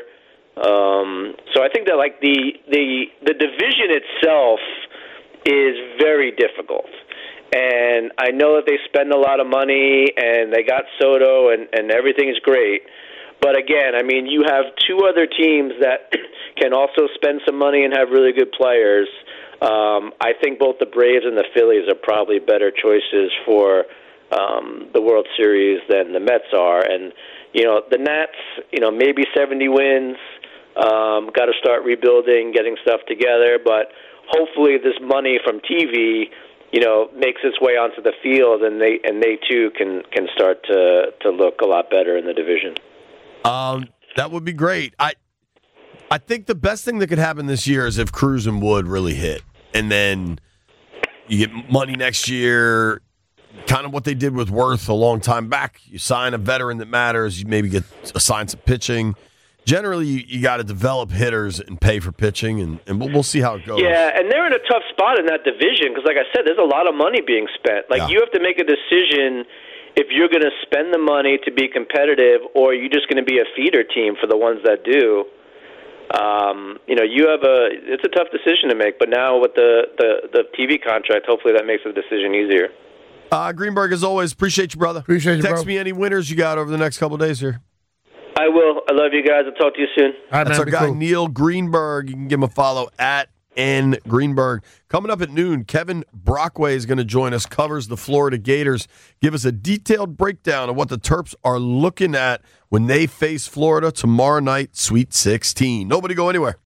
So I think that, like, the division itself is very difficult. And I know that they spend a lot of money and they got Soto and everything is great. But again, I mean, you have 2 other teams that can also spend some money and have really good players. I think both the Braves and the Phillies are probably better choices for the World Series than the Mets are. And, you know, the Nats, you know, maybe 70 wins, got to start rebuilding, getting stuff together. But hopefully this money from TV, you know, makes its way onto the field, and they too can start to look a lot better in the division. That would be great. I think the best thing that could happen this year is if Cruz and Wood really hit, and then you get money next year, kind of what they did with Worth a long time back. You sign a veteran that matters. You maybe get assigned some pitching. Generally, you got to develop hitters and pay for pitching, and we'll see how it goes. Yeah, and they're in a tough spot in that division because, like I said, there's a lot of money being spent. Like, you have to make a decision if you're going to spend the money to be competitive, or you're just going to be a feeder team for the ones that do. You know, it's a tough decision to make, but now with the TV contract, hopefully that makes the decision easier. Greenberg, as always, appreciate you, brother. Appreciate you, Text bro. me any winners you got over the next couple of days here. I will. I love you guys. I'll talk to you soon. That's our guy, Neil Greenberg. You can give him a follow at N Greenberg. Coming up at noon, Kevin Brockway is going to join us, covers the Florida Gators, give us a detailed breakdown of what the Terps are looking at when they face Florida tomorrow night, Sweet 16. Nobody go anywhere.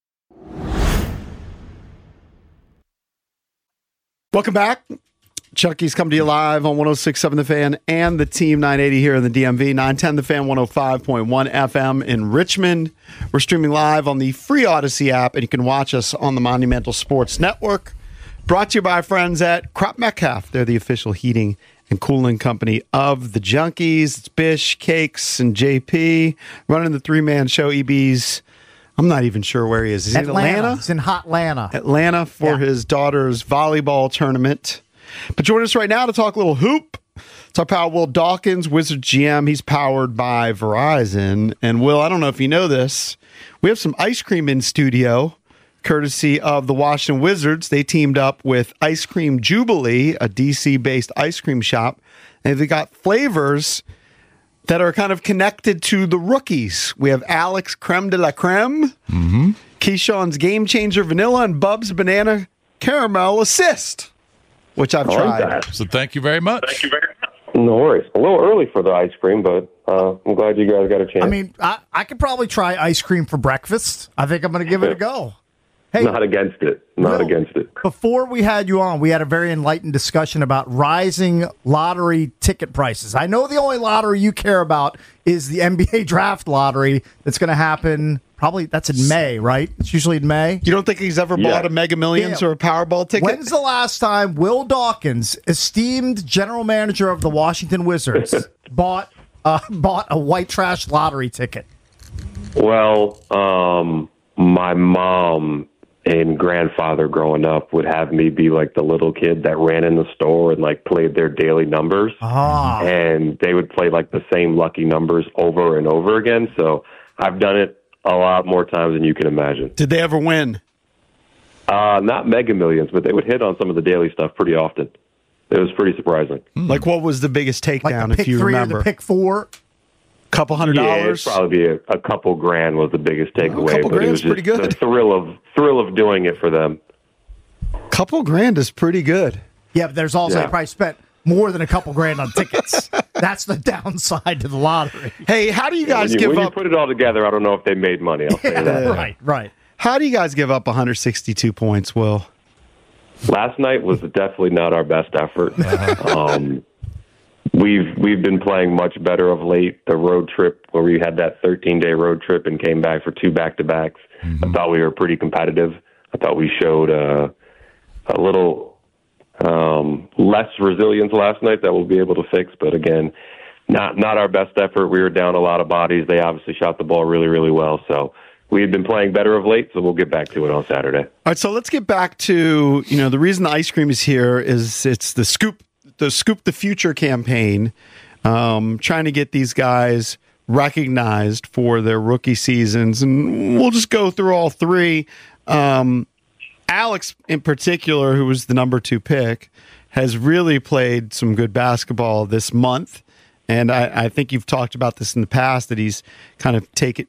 Welcome back. Chucky's come to you live on 106.7 The Fan and the Team 980 here in the DMV, 910 The Fan, 105.1 FM in Richmond. We're streaming live on the free Odyssey app, and you can watch us on the Monumental Sports Network. Brought to you by our friends at Crop Metcalf. They're the official heating and cooling company of the Junkies. It's Bish, Cakes, and JP running the three-man show. EB's, I'm not even sure where he is. Is he in Atlanta? It's in Hotlanta. Atlanta for his daughter's volleyball tournament. But join us right now to talk a little hoop. It's our pal Will Dawkins, Wizards GM. He's powered by Verizon. And Will, I don't know if you know this, we have some ice cream in studio, courtesy of the Washington Wizards. They teamed up with Ice Cream Jubilee, a DC-based ice cream shop, and they got flavors that are kind of connected to the rookies. We have Alex Creme de la Creme, Keyshawn's Game Changer Vanilla, and Bub's Banana Caramel Assist, which I've tried. So thank you very much. No worries. A little early for the ice cream, but I'm glad you guys got a chance. I mean, I could probably try ice cream for breakfast. I think I'm going to give it a go. Hey, not against it. Not against it. Before we had you on, we had a very enlightened discussion about rising lottery ticket prices. I know the only lottery you care about is the NBA draft lottery that's going to happen. Probably that's in May, right? It's usually in May. You don't think he's ever bought a Mega Millions or a Powerball ticket? When's the last time Will Dawkins, esteemed general manager of the Washington Wizards, bought a white trash lottery ticket? Well, my mom and grandfather growing up would have me be like the little kid that ran in the store and like played their daily numbers. And they would play like the same lucky numbers over and over again. So I've done it a lot more times than you can imagine. Did they ever win? Not Mega Millions, but they would hit on some of the daily stuff pretty often. It was pretty surprising. Like, what was the biggest takedown, Like the if you pick 3 remember? or the pick 4? Couple $100? Yeah, it'd probably be a couple grand was the biggest takeaway. couple but it grand's was just pretty good. the thrill of doing it for them. Couple grand is pretty good. Yeah, but there's also Yeah. you probably spent more than a couple grand on tickets. That's the downside to the lottery. Hey, how do you guys when give when up? you put it all together, I don't know if they made money. I'll say that. Right. How do you guys give up 162 points, Will? Last night was definitely not our best effort. We've been playing much better of late. The road trip where we had that 13-day road trip and came back for 2 back-to-backs, I thought we were pretty competitive. I thought we showed a little less resilience last night that we'll be able to fix. But again, not our best effort. We were down a lot of bodies. They obviously shot the ball really, really well. So we had been playing better of late, so we'll get back to it on Saturday. All right, so let's get back to, the reason the ice cream is here is it's the Scoop the Future campaign, trying to get these guys recognized for their rookie seasons. And we'll just go through all three. Alex, in particular, who was the number 2 pick, has really played some good basketball this month. And I think you've talked about this in the past, that he's kind of taken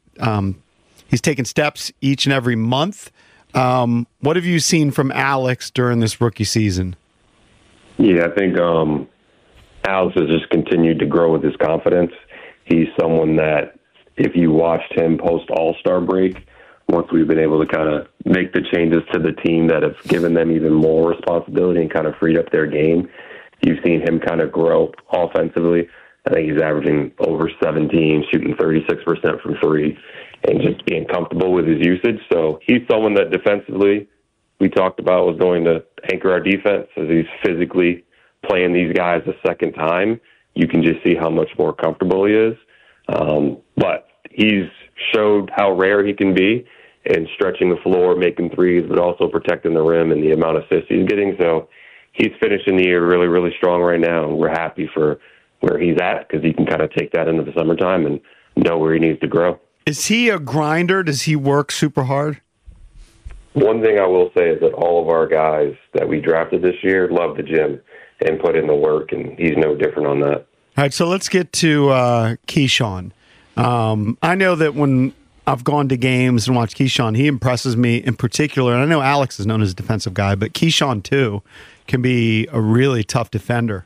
steps each and every month. What have you seen from Alex during this rookie season? Yeah, I think Alex has just continued to grow with his confidence. He's someone that, if you watched him post All-Star break, once we've been able to kind of make the changes to the team that have given them even more responsibility and kind of freed up their game, you've seen him kind of grow offensively. I think he's averaging over 17, shooting 36% from 3, and just being comfortable with his usage. So he's someone that defensively we talked about was going to anchor our defense as he's physically playing these guys a second time. You can just see how much more comfortable he is. But he's showed how rare he can be in stretching the floor, making threes, but also protecting the rim and the amount of assists he's getting. So he's finishing the year really, really strong right now, and we're happy for where he's at because he can kind of take that into the summertime and know where he needs to grow. Is he a grinder? Does he work super hard? One thing I will say is that all of our guys that we drafted this year love the gym and put in the work, and he's no different on that. All right, so let's get to Keyshawn. I know that when I've gone to games and watched Keyshawn, he impresses me in particular. And I know Alex is known as a defensive guy, but Keyshawn, too, can be a really tough defender.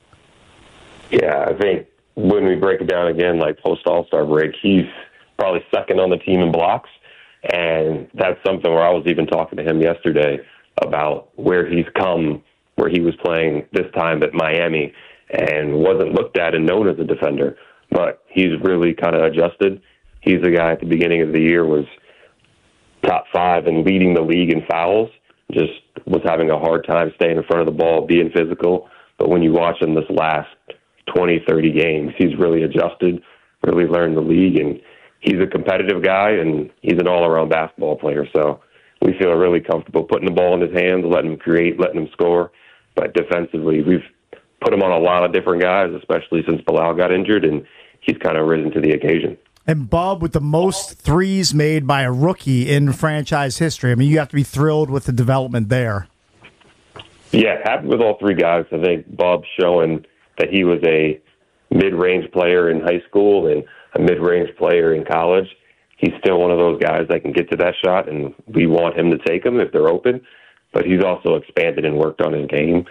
Yeah, I think when we break it down again, like post All-Star break, he's probably second on the team in blocks. And that's something where I was even talking to him yesterday about where he's come, where he was playing this time at Miami and wasn't looked at and known as a defender. But he's really kind of adjusted. He's the guy at the beginning of the year was top 5 and leading the league in fouls, just was having a hard time staying in front of the ball, being physical. But when you watch him this last 20, 30 games, he's really adjusted, really learned the league, and he's a competitive guy, and he's an all-around basketball player. So we feel really comfortable putting the ball in his hands, letting him create, letting him score. But defensively, we've put him on a lot of different guys, especially since Bilal got injured, and he's kind of risen to the occasion. And Bub, with the most threes made by a rookie in franchise history, I mean, you have to be thrilled with the development there. Yeah, happy with all 3 guys. I think Bub's showing that he was a mid-range player in high school and a mid-range player in college. He's still one of those guys that can get to that shot, and we want him to take them if they're open. But he's also expanded and worked on his game.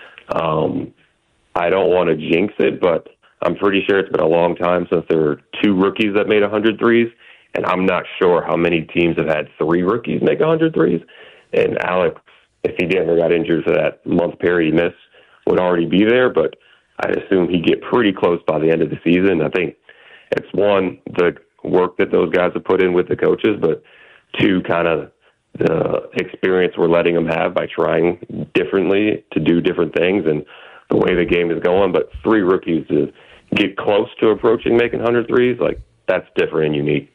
I don't want to jinx it, but I'm pretty sure it's been a long time since there were 2 rookies that made 100 threes, and I'm not sure how many teams have had 3 rookies make 100 threes. And Alex, if he never got injured for that month period he missed, would already be there, but I'd assume he'd get pretty close by the end of the season. I think it's one, the work that those guys have put in with the coaches, but two, kind of the experience we're letting them have by trying differently to do different things and the way the game is going. But 3 rookies to get close to approaching making 100 threes, like, that's different and unique.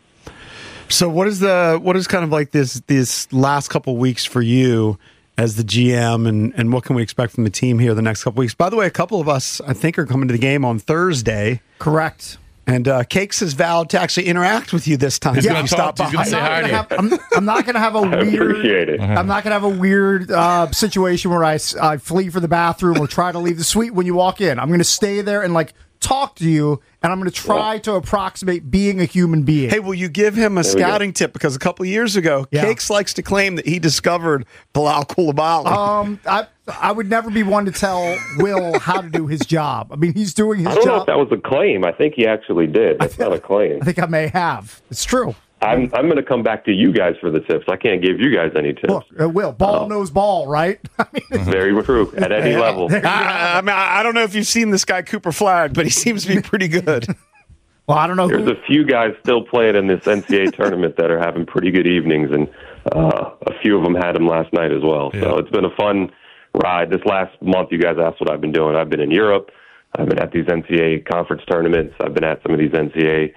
So what is kind of like this last couple weeks for you as the GM, and what can we expect from the team here the next couple weeks? By the way, a couple of us, I think, are coming to the game on Thursday. Correct. And Cakes has vowed to actually interact with you this time. He's going to stop by. He's going to say hi to you. I'm not going to have a weird. Appreciate it. I'm not going to have a weird situation where I flee for the bathroom or try to leave the suite when you walk in. I'm going to stay there and talk to you, and I'm going to try to approximate being a human being. Hey, will you give him a scouting tip? Because a couple of years ago, Cakes likes to claim that he discovered Bilal Coulibaly. I would never be one to tell Will how to do his job. I mean, he's doing his job. I don't know if that was a claim. I think he actually did. That's not a claim. I think I may have. It's true. I'm going to come back to you guys for the tips. I can't give you guys any tips. Look, Will, ball knows ball, right? Very true. At any level. I don't know if you've seen this guy, Cooper Flagg, but he seems to be pretty good. Well, I don't know. There's a few guys still playing in this NCAA tournament that are having pretty good evenings, and a few of them had them last night as well. Yeah. So it's been a fun ride. This last month, you guys asked what I've been doing. I've been in Europe. I've been at these NCAA conference tournaments. I've been at some of these NCAA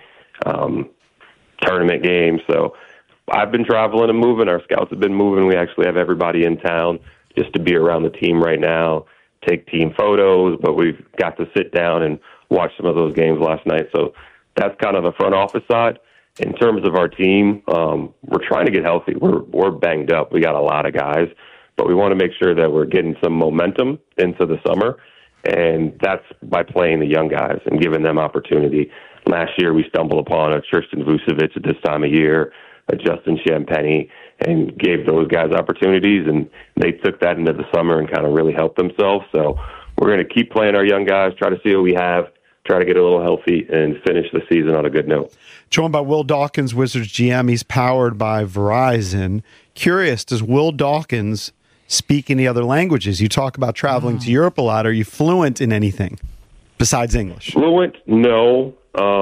tournament games. So I've been traveling and moving. Our scouts have been moving. We actually have everybody in town just to be around the team right now, take team photos, but we've got to sit down and watch some of those games last night. So that's kind of the front office side. In terms of our team, we're trying to get healthy. We're banged up. We got a lot of guys, but we want to make sure that we're getting some momentum into the summer, and that's by playing the young guys and giving them opportunity. Last year, we stumbled upon a Tristan Vucevic at this time of year, a Justin Champagny, and gave those guys opportunities, and they took that into the summer and kind of really helped themselves. So we're going to keep playing our young guys, try to see what we have, try to get a little healthy, and finish the season on a good note. Joined by Will Dawkins, Wizards GM. He's powered by Verizon. Curious, does Will Dawkins speak any other languages? You talk about traveling to Europe a lot. Are you fluent in anything besides English? Fluent? No.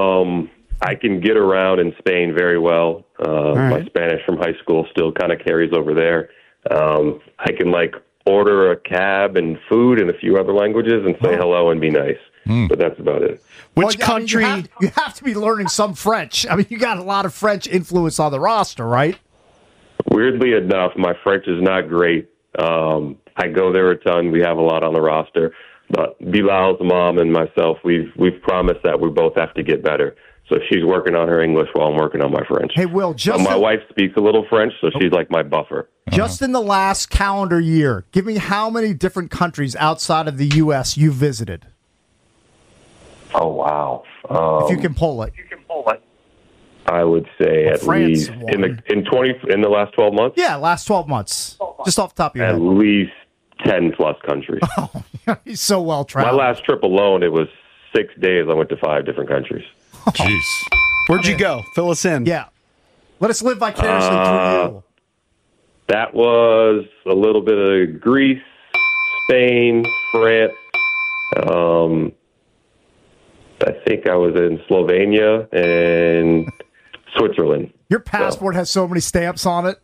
I can get around in Spain very well. My Spanish from high school still kind of carries over there. I can order a cab and food in a few other languages and say hello and be nice. But that's about it. Which country? You have to be learning some French. I mean, you got a lot of French influence on the roster, right? Weirdly enough, my French is not great. I go there a ton. We have a lot on the roster. But Bilal's mom and myself, we've promised that we both have to get better. So she's working on her English while I'm working on my French. Hey, Will, my wife speaks a little French, so she's like my buffer. Just in the last calendar year, give me how many different countries outside of the U.S. you visited? Oh, wow. If you can pull it. I would say at least in the last 12 months? Yeah, last 12 months. Just off the top of your head. At least 10-plus countries. Oh, he's so well-traveled. My last trip alone, it was 6 days. I went to 5 different countries. Jeez. Where'd you go? Fill us in. Yeah. Let us live vicariously through you. That was a little bit of Greece, Spain, France. I think I was in Slovenia and Switzerland. Your passport has so many stamps on it.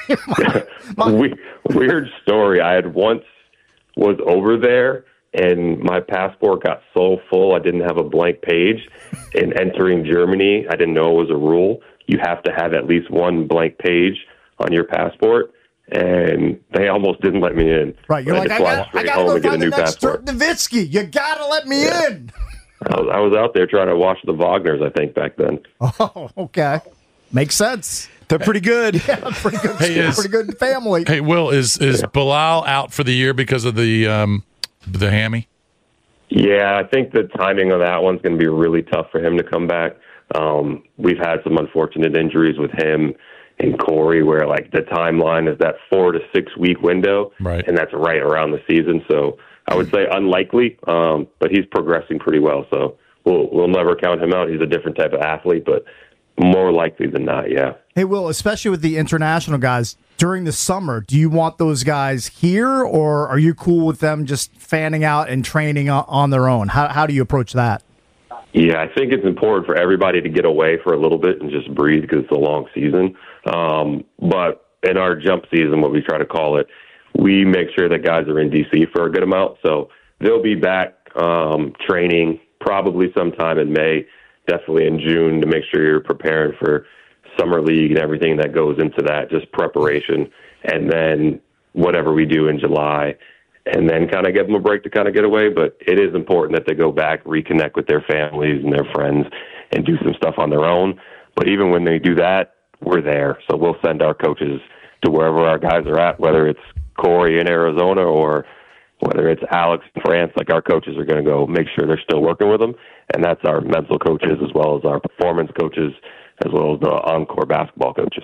Weird story. I had once was over there, and my passport got so full I didn't have a blank page. And entering Germany, I didn't know it was a rule. You have to have at least one blank page on your passport, and they almost didn't let me in. Right, you're like, I got to go find the next Dirk Nowitzki. You got to let me in. I was out there trying to watch the Wagners, I think, back then. Oh, okay. Makes sense. They're pretty good. Yeah, pretty good. Pretty good family. Hey, Will, is Bilal out for the year because of the hammy? Yeah, I think the timing of that one's going to be really tough for him to come back. We've had some unfortunate injuries with him and Corey where, the timeline is that 4 to 6 week window, right? And that's right around the season. So I would say unlikely, but he's progressing pretty well. So we'll never count him out. He's a different type of athlete, but more likely than not, yeah. Hey, Will, especially with the international guys, during the summer, do you want those guys here, or are you cool with them just fanning out and training on their own? How do you approach that? Yeah, I think it's important for everybody to get away for a little bit and just breathe because it's a long season. But in our jump season, what we try to call it, we make sure that guys are in D.C. for a good amount. So they'll be back training probably sometime in May, definitely in June, to make sure you're preparing for summer league and everything that goes into that, just preparation, and then whatever we do in July, and then kind of give them a break to kind of get away. But it is important that they go back, reconnect with their families and their friends, and do some stuff on their own. But even when they do that, we're there. So we'll send our coaches to wherever our guys are at, whether it's Corey in Arizona or whether it's Alex in France. Like, our coaches are going to go make sure they're still working with them, and that's our mental coaches as well as our performance coaches, as well as the encore basketball coaches.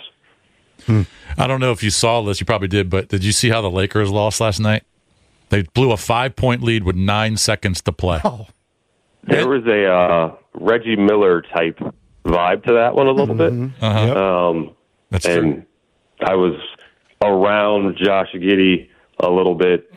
I don't know if you saw this. You probably did, but did you see how the Lakers lost last night? They blew a 5-point lead with 9 seconds to play. Oh. There was a Reggie Miller type vibe to that one a little bit. That's and true. I was around Josh Giddey a little bit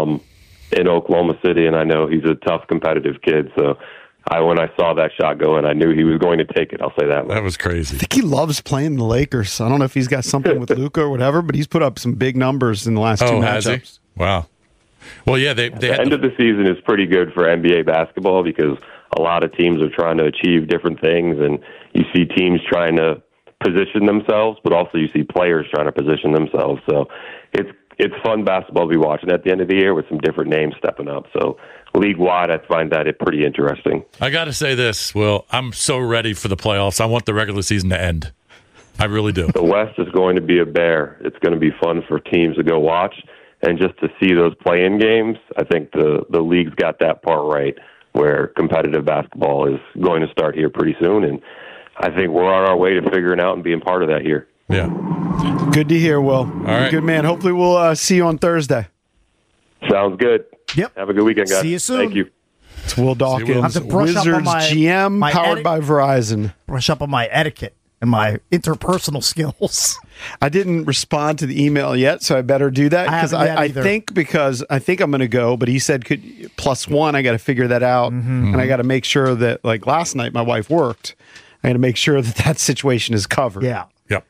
in Oklahoma City, and I know he's a tough, competitive kid. So when I saw that shot go in, I knew he was going to take it. I'll say that. That was crazy. I think he loves playing the Lakers. I don't know if he's got something with Luka or whatever, but he's put up some big numbers in the last two matchups. Wow. Well, yeah, they the end of the season is pretty good for NBA basketball because a lot of teams are trying to achieve different things, and you see teams trying to position themselves, but also you see players trying to position themselves. So it's fun basketball to be watching at the end of the year with some different names stepping up. So league-wide, I find that pretty interesting. I got to say this, Will. I'm so ready for the playoffs. I want the regular season to end. I really do. The West is going to be a bear. It's going to be fun for teams to go watch. And just to see those play-in games, I think the league's got that part right, where competitive basketball is going to start here pretty soon. And I think we're on our way to figuring out and being part of that here. Yeah. Good to hear, Will. All right. Good man. Hopefully we'll see you on Thursday. Sounds good. Yep. Have a good weekend, guys. See you soon. Thank you. It's Will Dawkins, I have to brush Wizards up on my GM, powered by Verizon. Brush up on my etiquette and my interpersonal skills. I didn't respond to the email yet, so I better do that because I think I'm going to go. But he said +1. I got to figure that out, and I got to make sure that, like last night, my wife worked. I got to make sure that situation is covered. Yeah. Yep.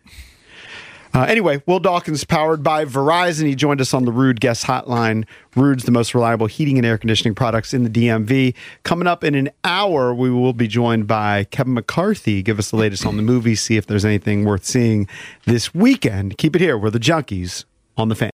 Anyway, Will Dawkins, powered by Verizon. He joined us on the Ruud Guest Hotline. Ruud's the most reliable heating and air conditioning products in the DMV. Coming up in an hour, we will be joined by Kevin McCarthy. Give us the latest on the movie, see if there's anything worth seeing this weekend. Keep it here. We're the Junkies on the Fan.